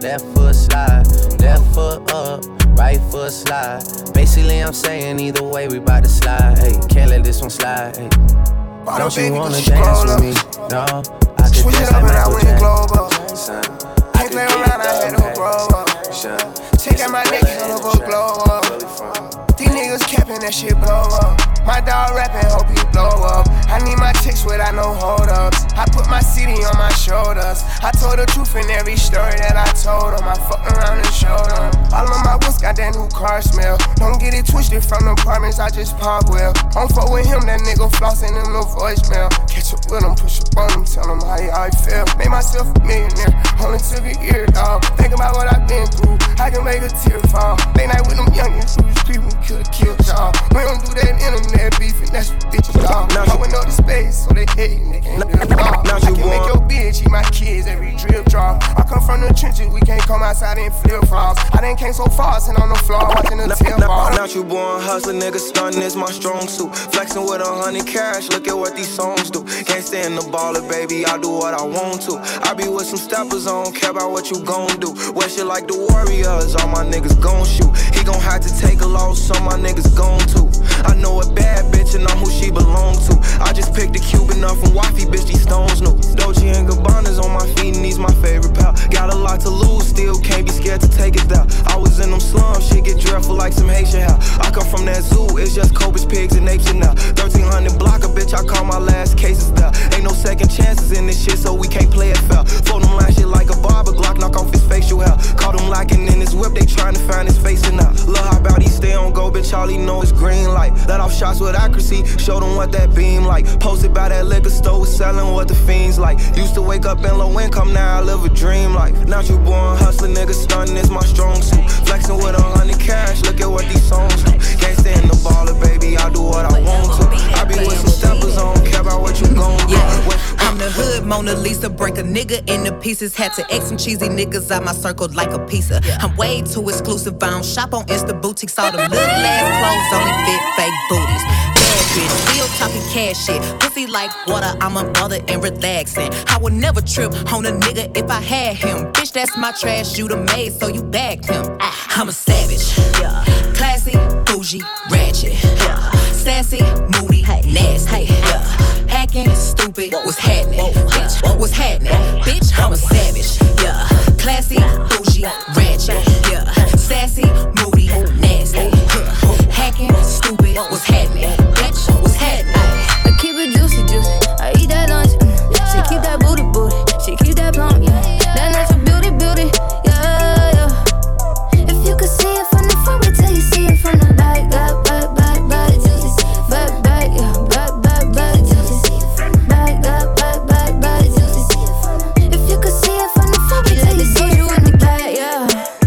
left foot slide, left foot up, right foot slide. Basically, I'm saying either way, we bout to slide. Hey, can't let this one slide. Hey. Don't you wanna dance with me? No, I could
switch
dance
it up
like
and I
Michael
went global.
Jackson.
Ain't play around, I had to grow up. Check out my neck, hell of a glow up. These niggas capping, that shit blow up. My dog rapping, hope he blow up. I need my chicks without no hold ups. I put my city on my shoulders. I told the truth in every story that I told them. I fucked around and showed them. All of my whips got that new car smell. Don't get it twisted from the apartments, I just pop well. Don't fuck with him, that nigga flossing him no voicemail. Catch up with him, push up on him, tell him how, how I feel. Made myself a millionaire, only took a year, dog. Think about what I've been through, I can make a tear fall. Late night with them youngins, who was creeping, could've killed y'all. We don't do that internet beef, and that's what bitches dog. I went up to space, so they hate me, they can't do it all. I can make your bitch eat my kids every drip drop. I come from the trenches, we can't come outside and flip flops. I done came so far, sitting on the floor, watching the tail fall.
Not you born hustling, nigga, stunting is my strong suit. Flexing with a hundred cash, look at what these songs do. Can't stand the baller, baby, I do what I want to. I be with some steppers, I don't care about what you gon' do. Wear shit like the Warriors, all my niggas gon' shoot. He gon' have to take a loss, so my niggas gon' too. I know a bad bitch and I'm who she belong to. I just picked a Cuban up from Wifey, bitch, these stones new. Dolce and Gabbana's on my feet and these my favorite pal. Got a lot to lose, still can't be scared to take it down. I was in them slums, shit get dreadful like some Haitian hell. I come from that zoo, it's just Cobras, pigs, and apes now. thirteen hundred block, a bitch, I call my last cases there. Ain't no second chances in this shit, so we can't play it fair. Fold him like shit like a barber, Glock knock off his facial hair. Caught him locking in his whip, they trying to find his face and out. Look how about he stay on go, bitch, all he know is green light. Let off shots with accuracy, showed him what that beam like. Posted by that liquor store, selling what the fiends like. Used to wake up in low income, now I live a dream life. Not you born hustling, nigga, stunting is my strong suit. Flexing with a hundred cash, look at what these songs do. Can't stand the baller, baby, I do what I want to. I be with some steppers, I don't care about what you gon' do.
Yeah, I'm the hood Mona Lisa, break a nigga into pieces. Had to X some cheesy niggas out my circle like a pizza. I'm way too exclusive, I don't shop on Insta boutiques. All them little ass clothes only fit fake booties. Bad bitch, still talking cash shit. Pussy like water, I'm a mother and relaxing. I would never trip on a nigga if I had him. Bitch, that's my trash, you the maid, so you bagged him. I'm a savage, yeah. Classy, bougie, ratchet, yeah. Sassy, moody, nasty, yeah. Hacking, stupid, what's happening? Bitch, what's happening? Bitch, I'm a savage, yeah. Classy, bougie, ratchet, yeah. Sassy, moody, nasty, yeah. Hacking, stupid, what's happening? Bitch, what's happening?
I keep it juicy, juicy. I eat that lunch. She keep that booty, booty. She keep that plump, yeah. That natural beauty, beauty, yeah, yeah. If you could see it from the front, wait till you see it from the back. Back, back, back, back, juicy. Back, back, yeah. Back, back, back, juicy. Back, back, back, back, back, juicy. If you could see it from the front, wait till you see it from the back, yeah.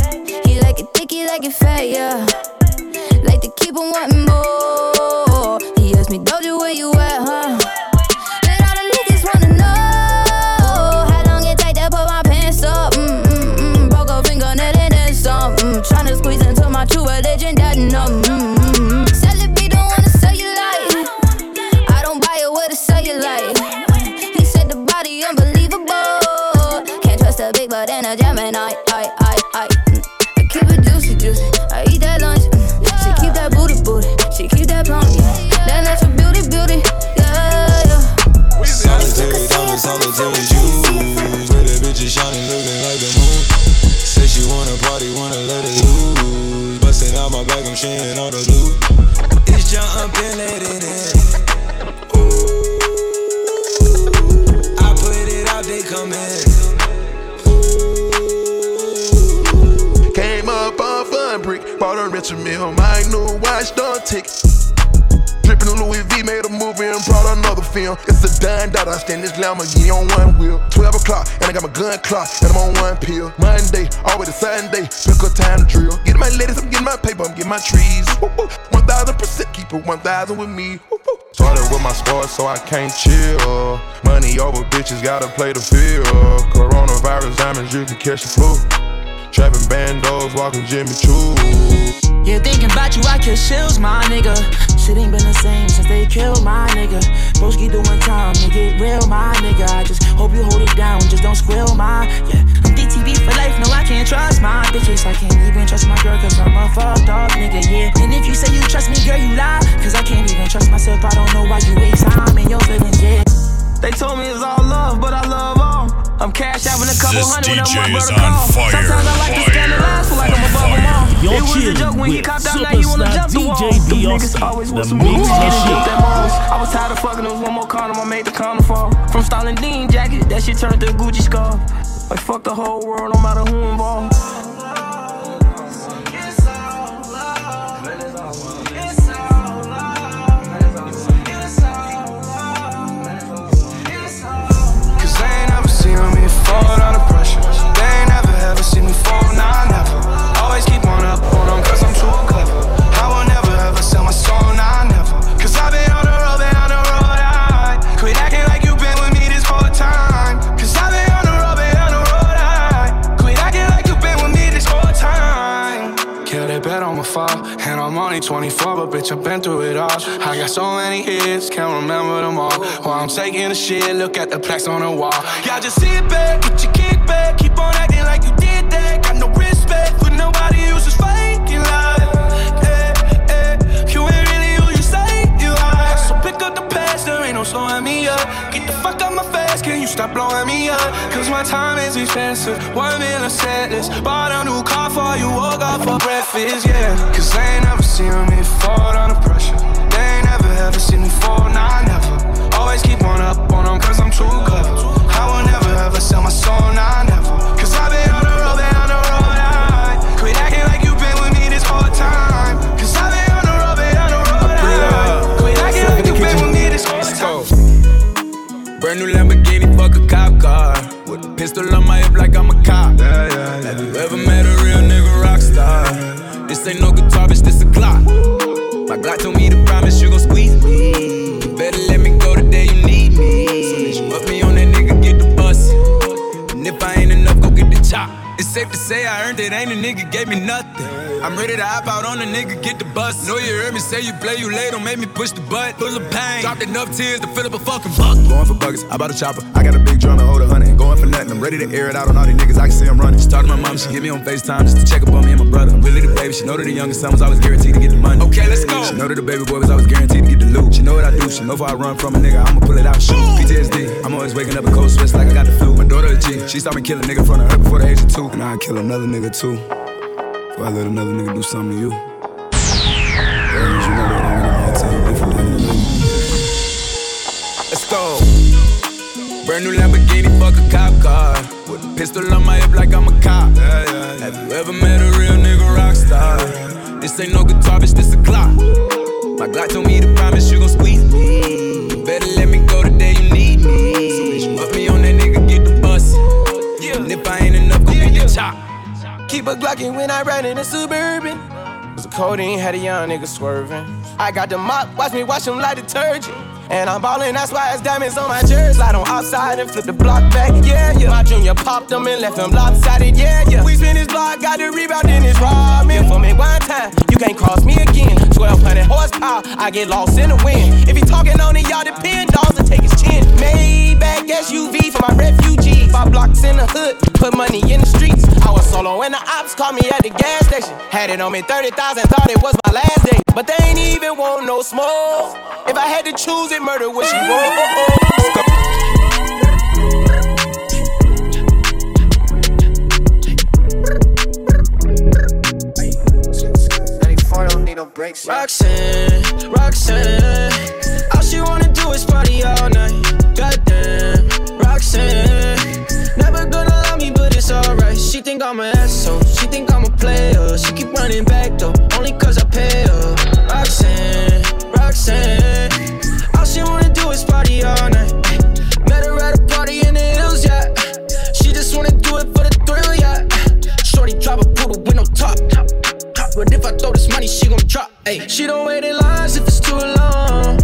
He like it thick, he like it fat, yeah. Like to keep on wanting more. He asked me, Doja, where you at, huh? And all the niggas wanna know how long it take to put my pants up. Mm, mm, mm. Broke a fingernail and then some. Mm, tryna squeeze into my true religion, that no. Mm, mm, mm. Celebrity don't wanna sell you like. I don't buy it with a cellulite. He said the body unbelievable. Can't trust a big butt and a Gemini. I, I, I. Mm. I keep it juicy, juicy. I eat that lunch. She keep that booty, booty. She keep that plump, yeah. That natural beauty, beauty, yeah, yeah.
Solitary diamonds, solitary shoes. Pretty bitches shining, looking like the moon. Say she wanna party, wanna let it loose. Busting out my back, I'm sharing all the loot. It's jumping, let it in. Ooh, I put it out, they come in.
Came up off a brick, bought a Richard Mille, my new watch, don't tick. Drippin' Louis V, made a movie and brought another film. It's a dime dot, I stand this Lamborghini on one wheel. twelve o'clock, and I got my gun clock, and I'm on one pill. Monday, always a Sunday, pick a time to drill. Getting my ladies, I'm getting my paper, I'm getting my trees. one thousand percent, keep it one thousand with me.
Started with my sports, so I can't chill. Money over bitches, gotta play the field. Coronavirus diamonds, you can catch the flu. Trapping bandos, walking Jimmy Choo.
Yeah, thinking about you, I kill chills, my nigga. Shit ain't been the same since they killed my nigga. Broski doing time, make it real, my nigga. I just hope you hold it down, just don't squill, my, yeah. I'm D T V for life, no, I can't trust my bitches. I can't even trust my girl cause I'm a fucked up nigga, yeah. And if you say you trust me, girl, you lie. Cause I can't even trust myself, I don't know why you waste time in your feelings, yeah. They told me it's all love, but I love all. I'm cash having a couple
This
hundred when
D J
I'm my
is
brother
on
call.
fire,
Sometimes I like
fire,
to scandalize, feel like I'm above them all.
You're
It was a
chilling
joke when he
with
copped out, now he wanna
Superstar
jump the
D
wall.
J
Them
Bioski,
niggas always want
the
some
mix
moves,
machine.
and get that balls. I was tired of fucking, there was one more condom, I made the condom fall. From styling Dean jacket, that shit turned to a Gucci scarf. Like fuck the whole world, no matter who involved.
Fall under pressure. They ain't never ever seen me fall, nah, never. Always keep on up on them cause I'm too clever. I will never ever sell my soul, nah, never. Cause I've been on the road, been on the road, I quit acting like you been with me this whole time. Cause I've been on the road, been on the road, I quit acting like you been with me this whole time. Yeah, they bet I'ma fall, and I'm only twenty-four, but bitch, I've been through it all. I got so many hits, can't remember them all. While I'm taking the shit, look at the plaques on the wall. Y'all just sit back, put your kick back, keep on acting like you did that. Got no respect for nobody who's just faking love. Eh, eh, you ain't really who you say you are. So pick up the past, there ain't no slowing me up. Get the fuck out my face, can you stop blowing me up? Cause my time is expensive, one million set list. Bought a new car for you, woke up for breakfast, yeah. Cause they ain't never seen me fall under pressure. They ain't never ever seen me fall, nah, never. Always keep on up on them cause I'm too clever. I will never ever sell my soul, nah, never. Cause I've been on the road, been on the road, I quit acting like you been with me this whole time. Cause I've been on the road, been on the road, I quit acting like you been with me this whole time.
Brand new Lamborghini, fuck a cop car. With a pistol on my hip like I'm a cop. Yeah, yeah, yeah. Have you ever met a real nigga rock star? This ain't no guitar, bitch, this a clock. My Glock told me to promise you gon' squeeze me. You better let me go the day you need me. So bitch, you put me on that nigga, get the bus. And if I ain't enough, go get the chop. It's safe to say I earned it, ain't a nigga gave me nothing. I'm ready to hop out on a nigga, get the bus. Know you heard me say you play, you late, don't make me push the butt. Full of pain, dropped enough tears to fill up a fucking buck.
Going for buggers, I bought a chopper. I got a big drum to hold a hundred. Going for nothing, I'm ready to air it out on all these niggas, I can see them running. She talked to my mom, she hit me on FaceTime just to check up on me and my brother. I'm really the baby, she know that the youngest son was always guaranteed to get the money.
Okay, let's go.
She know that the baby boy was always guaranteed to get the loot. She know what I do, she know if I run from a nigga, I'ma pull it out and shoot. P T S D, I'm always waking up in cold sweats like I got the flu. My daughter a G, she saw me kill a nigga in front of her before the age of two. And I'd kill another nigga too, before I let another nigga do something to you.
Let's go. Brand new Lamborghini, fuck a cop car. With a pistol on my hip like I'm a cop. Yeah, yeah, yeah. Have you ever met a real nigga rock star? This ain't no guitar, bitch, this a clock. My Glock told me to promise you gon' squeeze me. You better let me go the day you need me. So bitch, you put me on that nigga, get the bus. Yeah. And if I ain't enough, go get the chop.
Keep a Glockin' when I ride in a Suburban. Cause the codeine had a young nigga swerving. I got the mop, watch me wash him like detergent. And I'm ballin', that's why it's diamonds on my jersey. Slide on outside and flip the block back, yeah, yeah. My junior popped them and left him lopsided, yeah, yeah. We spin his block, got the rebound, then it's robbing. For me one time, you can't cross me again. twelve hundred horsepower, I get lost in the wind. If he talking on it, y'all depend, dogs will take his chin. Maybach S U V for my refugees. Five blocks in the hood, put money in the streets. I was solo and the ops called me at the gas station. Had it on me thirty thousand, thought it was my last day. But they ain't even want no smoke. If I had to choose it, murder what she want.
Don't need no breaks.
Roxanne, Roxanne, all she wanna do is party all night. Goddamn, Roxanne, never gonna love me, but it's alright. She think I'm an asshole, she think I'm a player. She keep running back though, only cause I pay her. Roxanne, Roxanne, all she wanna do is party all night. Met her at a party in the hills, yeah. She just wanna do it for the thrill, yeah. Shorty drop a poodle with no top. But if I throw this money, she gon' drop. Ay. She don't wait in lines if it's too long.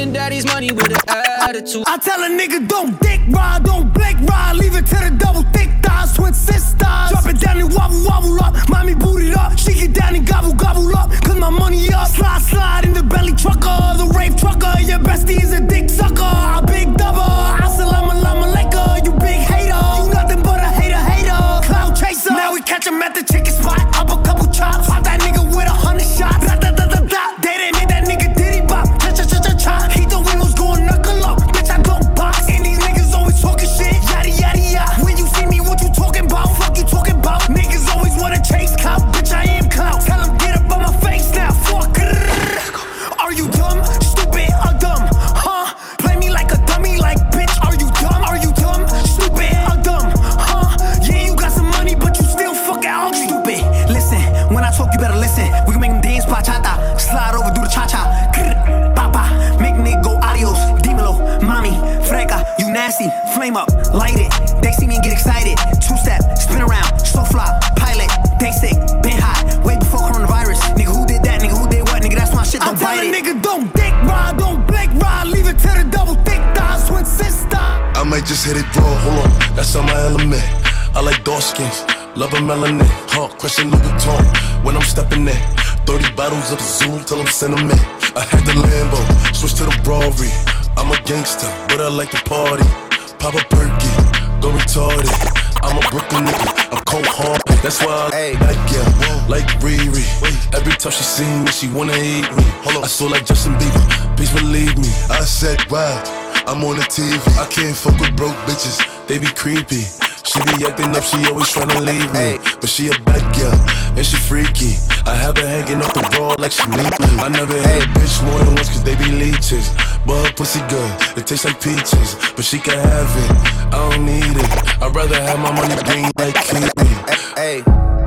spending daddy's money with an attitude.
I tell a nigga don't dick ride, don't blick ride. Leave it to the double thick thighs, twin sisters. Drop it down and wobble, wobble up. Mommy boot it up, she get down and gobble, gobble up. Cause my money up, slide, slide in the belly trucker. The rave trucker, your bestie is a dick sucker. A big double, assalamu alaikum. You big hater, you nothing but a hater, hater. Cloud chaser, now we catch him at the chicken spot. Up a couple chops, pop that nigga with a hundred shots. Da, da, da, da, da. They didn't make that nigga diddy bop. Cha, cha, cha, cha, cha. He thought we was going knuckle up. Bitch, I don't box. And these niggas always talking shit. Yada, yada, yada. When you see me, what you talking about? Fuck you talking about? Niggas always wanna chase clout. Bitch, I am clout. Tell him get up on my face now. Fuck. Are you dumb? Stupid or dumb? Huh? Play me like a dummy, like bitch. Are you dumb? Are you dumb? Stupid or dumb? Huh? Yeah, you got some money, but you still fucking ugly. Stupid. Listen, when I talk, you better listen. We can make them dance, bachata. Slide over, do the cha-cha. Papa, make nigga go adios. Dímelo, mommy, freca, you nasty. Flame up, light it. They see me and get excited. Two step, spin around, so fly, pilot. They sick, been hot, way before coronavirus. Nigga, who did that? Nigga, who did what? Nigga, that's my shit, don't bite it. Nigga, don't dick ride, don't blick ride. Leave it to the double thick thighs, twin sister.
I might just hit it raw, hold on, that's on my element. I like dark skins, love a melanin. Huh, question Louis Vuitton when I'm stepping in. thirty bottles of Zoom till I'm sentiment. I had the Lambo, switch to the Brawlery. I'm a gangster, but I like to party. Pop a perky, go retarded. I'm a Brooklyn nigga, I'm cold hard. That's why I like yeah, like Riri. Every time she see me, she wanna eat me. I saw like Justin Bieber, please believe me. I said, wow, I'm on the T V. I can't fuck with broke bitches, they be creepy. She be acting up, she always tryna leave me. But she a bad girl, and she freaky. I have her hanging off the wall like she need me. I never had a bitch more than once cause they be leeches. But her pussy good, it tastes like peaches. But she can have it, I don't need it. I'd rather have my money green like Kiwi.
Hey,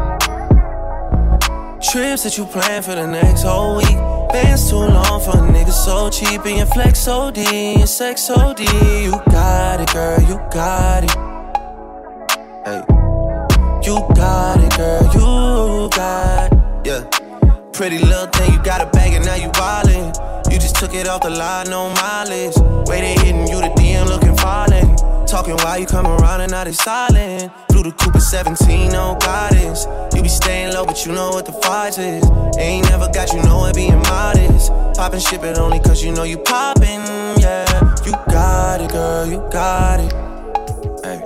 trips that you plan for the next whole week. Bands too long for a nigga so cheap. And your flex O D, and your sex O D. You got it, girl, you got it. Hey, you got it, girl, you got it. Yeah, pretty little thing, you got a bag and now you wildin'. You just took it off the line, no mileage. Way they hitting you, the D M looking falling. Talking while you come around and now they silent. Flew the coupe at seventeen, no guidance. You be staying low, but you know what the fight is. Ain't never got you know it being modest. Poppin' shit, but only cause you know you poppin', yeah. You got it, girl, you got it. Hey.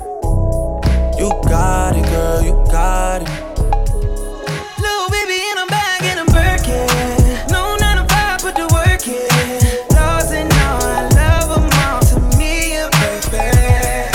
You got it, girl, you got it. Little baby in a bag and a Birkin. No nine to five, put the work in. Lost and all, I love them all. To me, a baby.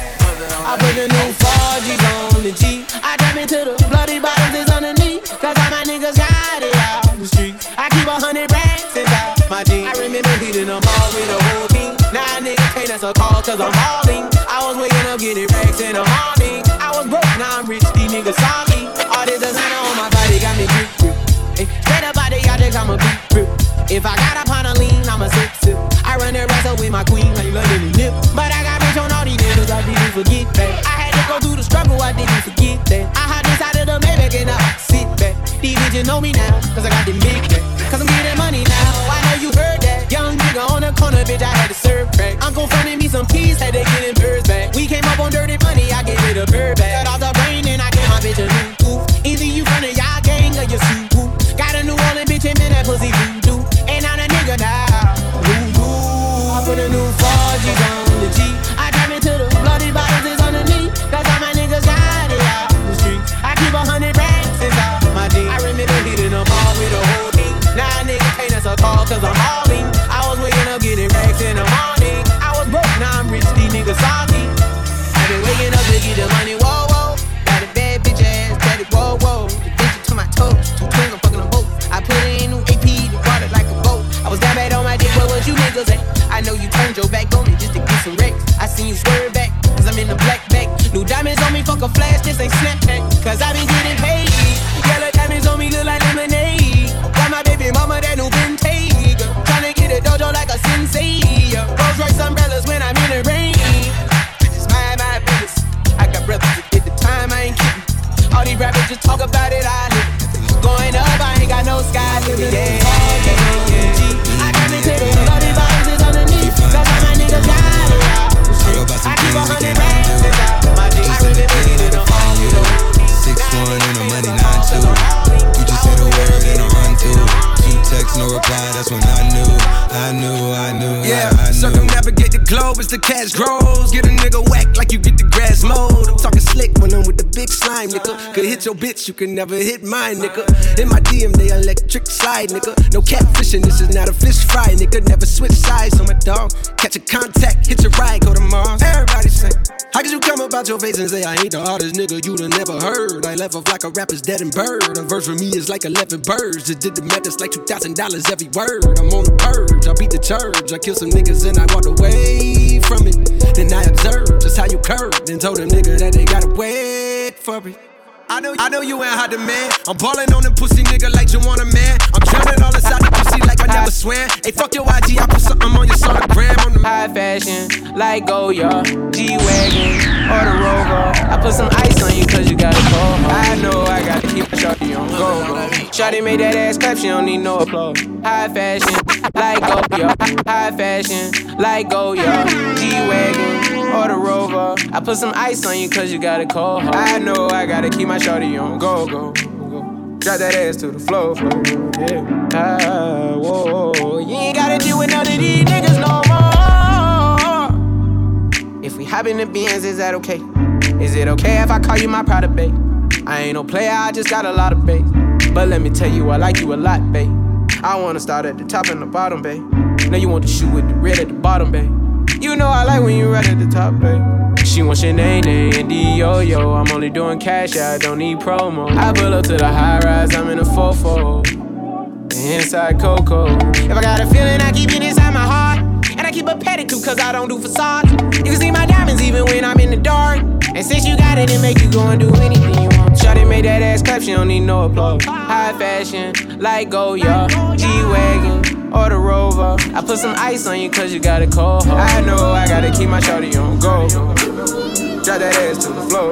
I put the new four G's on the G. I drop into the bloody bottoms is underneath. Cause all my niggas got it out the streets. I keep a hundred racks inside my jeans. I remember hitting them all with the whole team. Now a nigga can't answer call cause I'm hauling. I was waking up getting racks in the morning. I was broke, now I'm rich, these niggas saw me. All this designer on my body got me grip, grip. Hey, straight up out the y'all think I'm a beat grip. If I got up on a lean, I'm a sip, sip. I run the rest up with my queen, like London nip. But I got rich on all these niggas, I didn't forget that. I had to go through the struggle, I didn't forget that. I had decided to Maybach and I sit back. These bitches know me now, cause I got them big back. Cause I'm getting money now, I know you heard that. Young nigga on the corner, bitch, I had to serve back. Uncle fronted me some keys, had to get them birds back. We came up on dirty money, I gave it a bird back. Cut off the brain and I gave my bitch a new goof. Either you from the y'all gang or you suit woo. Got a New Orleans bitch and man, that pussy voodoo. And I'm a nigga now, woo-hoo. I put a new four G's on the G. I drop into the bloody bottoms is underneath. That's how my niggas got it out the streets. I keep a hundred racks inside my jeans. I remember hitting them all with a whole team. Now a nigga can't answer call cause I'm hauling. I was waking up getting racks in the morning. I was broke, now I'm rich, these niggas salty. I been waking up to get the money, whoa, whoa. Got a bad bitch ass, daddy, whoa, whoa. The bitch to my toes, two twins, I'm fucking them both. I put it in new A P, the water like a boat. I was that bad on my dick, what was you niggas at? I know you turned your back on me just to get some wrecks. I seen you swerve back, cause I'm in the black bag. New diamonds on me, fuck a flash, this ain't Snapchat. Cause I been getting paid. Yellow diamonds on me look like lemonade. Got my baby mama that new Bentayga. Tryna get a dojo like a sensei. Rolls Royce umbrellas when I'm in the rain. Bitches mind my business. I got brothers to get the time, I ain't kidding. All these rappers just talk about it, I live. Going up, I ain't got no sky limit. Yeah, yeah, yeah. I got me to the bloody bottom.
Yeah, circumnavigate the globe as the cash grows. Get a nigga whack like you get the grass mowed. I'm talking slick when I'm with the big slime, nigga. Could hit your bitch, you can never hit mine, nigga. In my D M, they electric slide, nigga. No catfishing, this is not a fish fry, nigga. Never switch sides on my dog. Catch a contact, hit your ride, go to Mars. Everybody say, how could you come about your face and say I ain't the hardest nigga you'd have never heard? I left off like a rapper's dead and bird. A verse for me is like eleven birds. Just did the math, it's like two thousand dollars every word. I'm on the purge, I beat the church. I kill some niggas and I walked away from it. Then I observed just how you curved and told them nigga that they gotta wait for me. I know, I know you ain't hot demand. I'm ballin' on them pussy nigga like you want a man. I'm drowning all inside the pussy like I never swam. Hey, fuck your I G, I put something on your sonogram. On the
high fashion, like Goya, G-Wagon, or the Rover. I put some ice on you cause you got a cold. I know I gotta keep a shorty on go, go. Shorty made that ass clap, she don't need no applause. High fashion, like Goya, high fashion, like Goya, G-Wagon, or the Rover. I put some ice on you cause you got a cold. I know I gotta keep my shorty on go, go, go. Drop that ass to the floor, floor. Yeah. Ah, whoa. You ain't gotta deal with none of these niggas no more. If we hop in the Benz, is that okay? Is it okay if I call you my pride babe? I ain't no player, I just got a lot of bass. But let me tell you, I like you a lot, babe. I wanna start at the top and the bottom, babe. Now you want the shoe with the red at the bottom, babe. You know I like when you right at the top, babe. She wants your name, and D-Yo-Yo. I'm only doing cash, I don't need promo. I pull up to the high rise, I'm in a four four. Inside Coco. If I got a feeling, I keep it inside my heart. And I keep a pedicure, cause I don't do facades. You can see my diamonds even when I'm in the dark. And since you got it, it make you go and do anything you want. Shawty made that ass clap, she don't need no applause. High fashion, like Goya, G-Wagon, or the Rover. I put some ice on you cause you got a cold heart. I know I gotta keep my shawty on go. Drop that ass to the floor.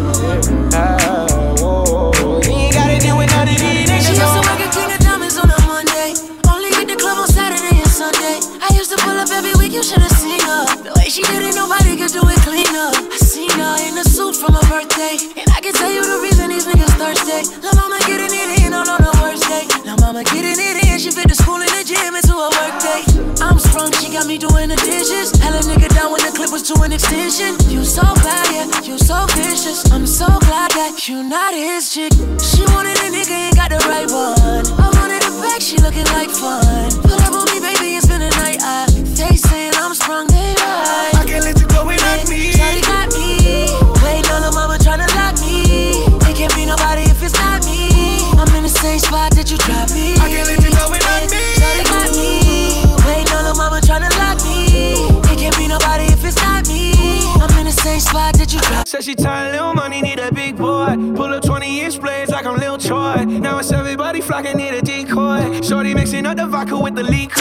Ah, whoa. You ain't gotta deal with none of these niggas.
She used to work at King of Diamonds on a Monday. Only hit the club on Saturday and Sunday. I used to pull up every week, you should've seen her. The way she did it, nobody could do it clean up. I seen her in a suit from her birthday. And I can tell you the reason these niggas thirsty. La mama getting it in on the worst day. La mama getting it in, she fit the school and the gym into a work day. I'm sprung, she got me doing the dishes. Hella nigga down when the clip was to an extension. You so bad, yeah, you so vicious. I'm so glad that you not his chick. She wanted a nigga, ain't got the right one. I wanted a back, she looking like fun. Pull up on me, baby, and spend the night. I, they saying I'm sprung, they right.
I can't let you go without me.
Shawty got me. Waiting on the mama tryna lock me. It can't be nobody if it's not me. I'm in the same spot that you dropped me.
I can't let you go without me.
Shawty got me. Waiting on the mama tryna lock me. It can't be nobody if it's not me. I'm in the same spot that you dropped.
Said she tired, little money, need a big boy. Pull up twenty inch blades like I'm Lil Troy. Now it's everybody flocking, need a decoy. Shorty mixing up the vodka with the liquor.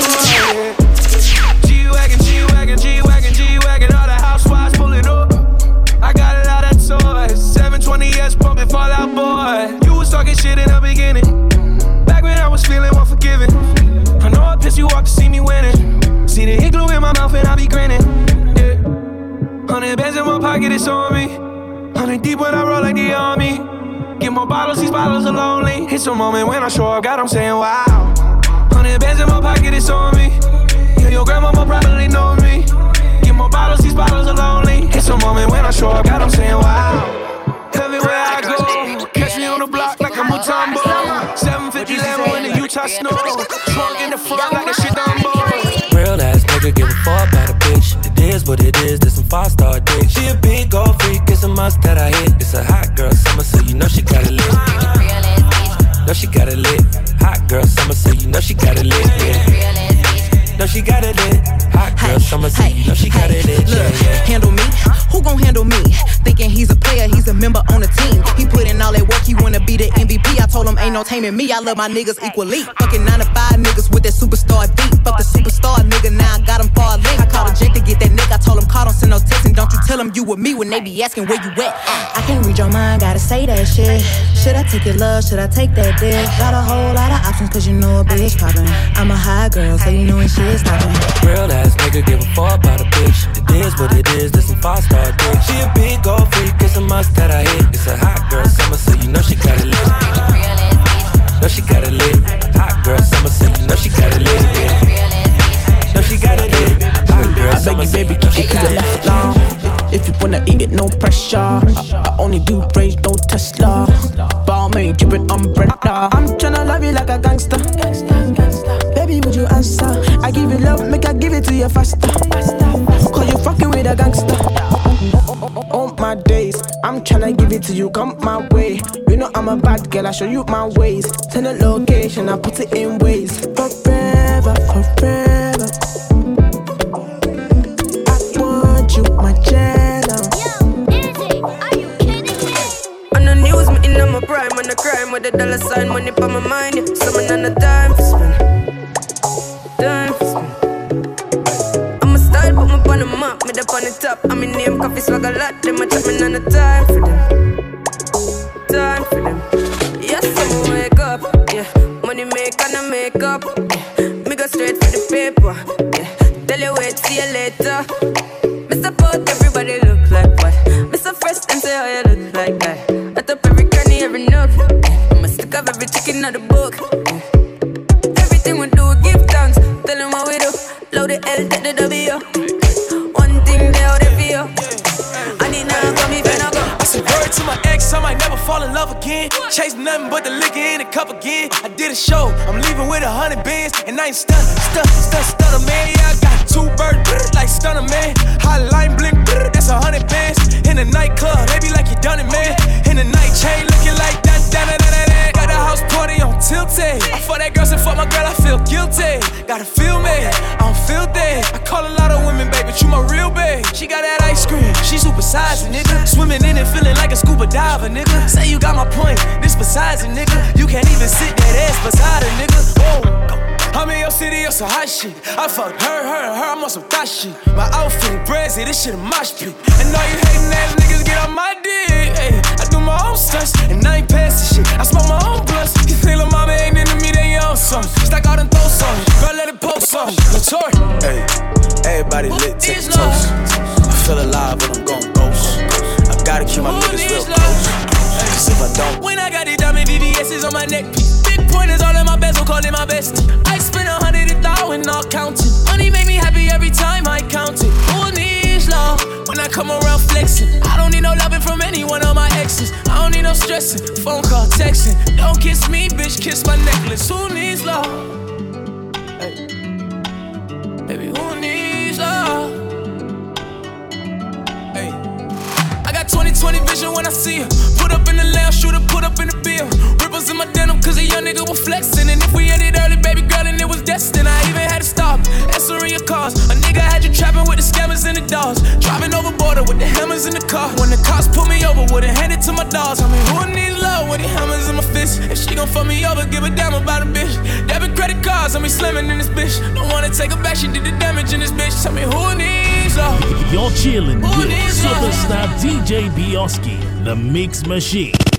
G-Wagon, G-Wagon, G-Wagon, G-Wagon. All the housewives pulling up. I got a lot of toys. seven twenty S pumping Fall Out Boy. You was talking shit in the beginning. Back when I was feeling unforgiving. I know I pissed you off to see me winning. See the hit glue in my mouth and I be grinning. Yeah. Hundred bands in my pocket, it's on me. Hundred deep when I roll like the army. Get more bottles, these bottles are lonely. It's a moment when I show up, God, I'm saying wow. Hundred bands in my pocket, it's on me. Yeah, your grandmama probably know me. Get more bottles, these bottles are lonely. It's a moment when I show up, God, I'm saying wow. Everywhere I go, catch me on the block like a Mutombo. seven fifty Lambo in the Utah snow. Trunk in the front like that shit Dumbo.
Real ass nigga, give a fuck about a bitch. It is what it is, this some five-star dick. She a big gold freak, it's a must that I hit. It's a hot girl summer, so you know she got it lit. Know she got it lit. Hot girl summer, so you know she got it lit. Yeah. Know she got it lit. Hot girl summer, so you know she got it lit.
Look,
Yeah, yeah.
handle me? Who gon' handle me? Thinking he's a player, he's a member on the team. He put in all that work, he wanna be the M V P. I told him ain't no taming me, I love my niggas equally. Fucking nine to five niggas with that superstar beat. Fuck the superstar nigga, now I got him far link. I called a Jake to get that nigga, I told him call, don't send no text. And don't you tell him you with me when they be asking where you at.
I can't read your mind, gotta say that shit. Should I take your love, should I take that dick? Got a whole lot of options cause you know a bitch poppin'. I'm a high girl, so you know when shit's stoppin'.
Real ass nigga, give a fuck about a bitch. It is what it is, this some five-star dick. She a big gold freak, it's a must that I hit. It's a hot girl summer, so you know she got it lit. Know she got it lit. Hot girl summer, so you know she got it lit. Yeah. Know she got it lit.
I'ma
baby, keep it to the left long. If you wanna eat it, no pressure. I, I only do range, no Tesla. Balmain, drippin' umbrella. I'm tryna love you like a gangster. Baby, would you answer? I give you love, make I give it to you faster. Cause you fucking with a gangster. All my days, I'm tryna give it to you, come my way. You know I'm a bad girl, I show you my ways. Send a location, I put it in ways. Forever, forever. I want you, my channel.
On the news, me in my prime, on the crime with the dollar sign, money for my mind. Yeah. Summon on the time for spend, time for spend. I'm a style, put me on the map, me up on the top. I'm in name, coffee swag a lot. Them a chat me on the time for them, time for them. Yes, I'm wake up, yeah. Money make and I make up, yeah. Me go straight for the paper, yeah. Tell you wait, see you later. Me support everybody look like what? Me so fresh and say how you look like that. I top every cranny, every nook. I'ma stick up every chicken out the book. Everything we do, give thanks. Tell them what we do. Load the L, take the W. One thing they out there for you. I need now, come if you not go.
I said word to my ex, I might never fall in love again. Chase nothing but the liquor in the cup again. I did a show, I'm leaving with a hundred bands. And I ain't stunned, stunned, stunned, stunner, man. Yeah, I got two birds, like stunner, man. Hotline blink, that's a hundred bands. In the nightclub, they be like you done it, man. In the night chain, looking like that, that, that, that, that. Got a house party on tilted. I fuck that girl, so fuck my girl, I feel guilty. Gotta feel me, I don't feel that. I call a lot of women, baby, but you my real babe. She got that ice cream, she super sizing, nigga. Swimming in it, feeling like a scuba diver, nigga. Say you got my point, this besides it, nigga. You can't even sit that ass beside a nigga. Whoa. I'm in your city, on some hot shit. I fucked her, her, her, I'm on some thot shit. My outfit brazy, this shit a mosh pit. And all you hating ass niggas get on my dick. Ay, I do my own stunts, and I ain't passing shit. I smoke my own blunts. You think little mama ain't into me, they own something. Stack out and throw something, girl let it post something. Latour.
Hey, everybody lit, take a toast. I feel alive when I'm going ghost. I gotta keep my niggas real close. Cause if I don't,
when I got these diamond V V S's on my neck piece, big pointers all in my bezel, call it my bestie. I spend a hundred a thousand, all counting. Money make me happy every time I count it. Who needs love when I come around flexing? I don't need no loving from any one of my exes. I don't need no stressing, phone call, texting. Don't kiss me, bitch, kiss my necklace. Who needs love? Hey. Baby, who needs love? Hey. I got twenty twenty vision when I see her. Put up in the lounge, shooter, put up in the bill. Ripples in my denim, cause a young nigga was flexing. And if we ended early, baby girl, and it was destined, I even had to stop, answering your calls. A nigga had you trapping with the scammers and the dogs. Driving over border with the hammers in the car. When the cops pulled me over, would've handed to my dogs. I mean, who needs love with the hammers in my fist? If she gon' fuck me over, give a damn about a bitch. Debit credit cards, I mean, slamming in this bitch. Don't wanna take her back, she did the damage in this bitch. Tell me who needs love?
You're chilling
Who
with
needs love?
Superstar D J Bioski, the Mix Machine.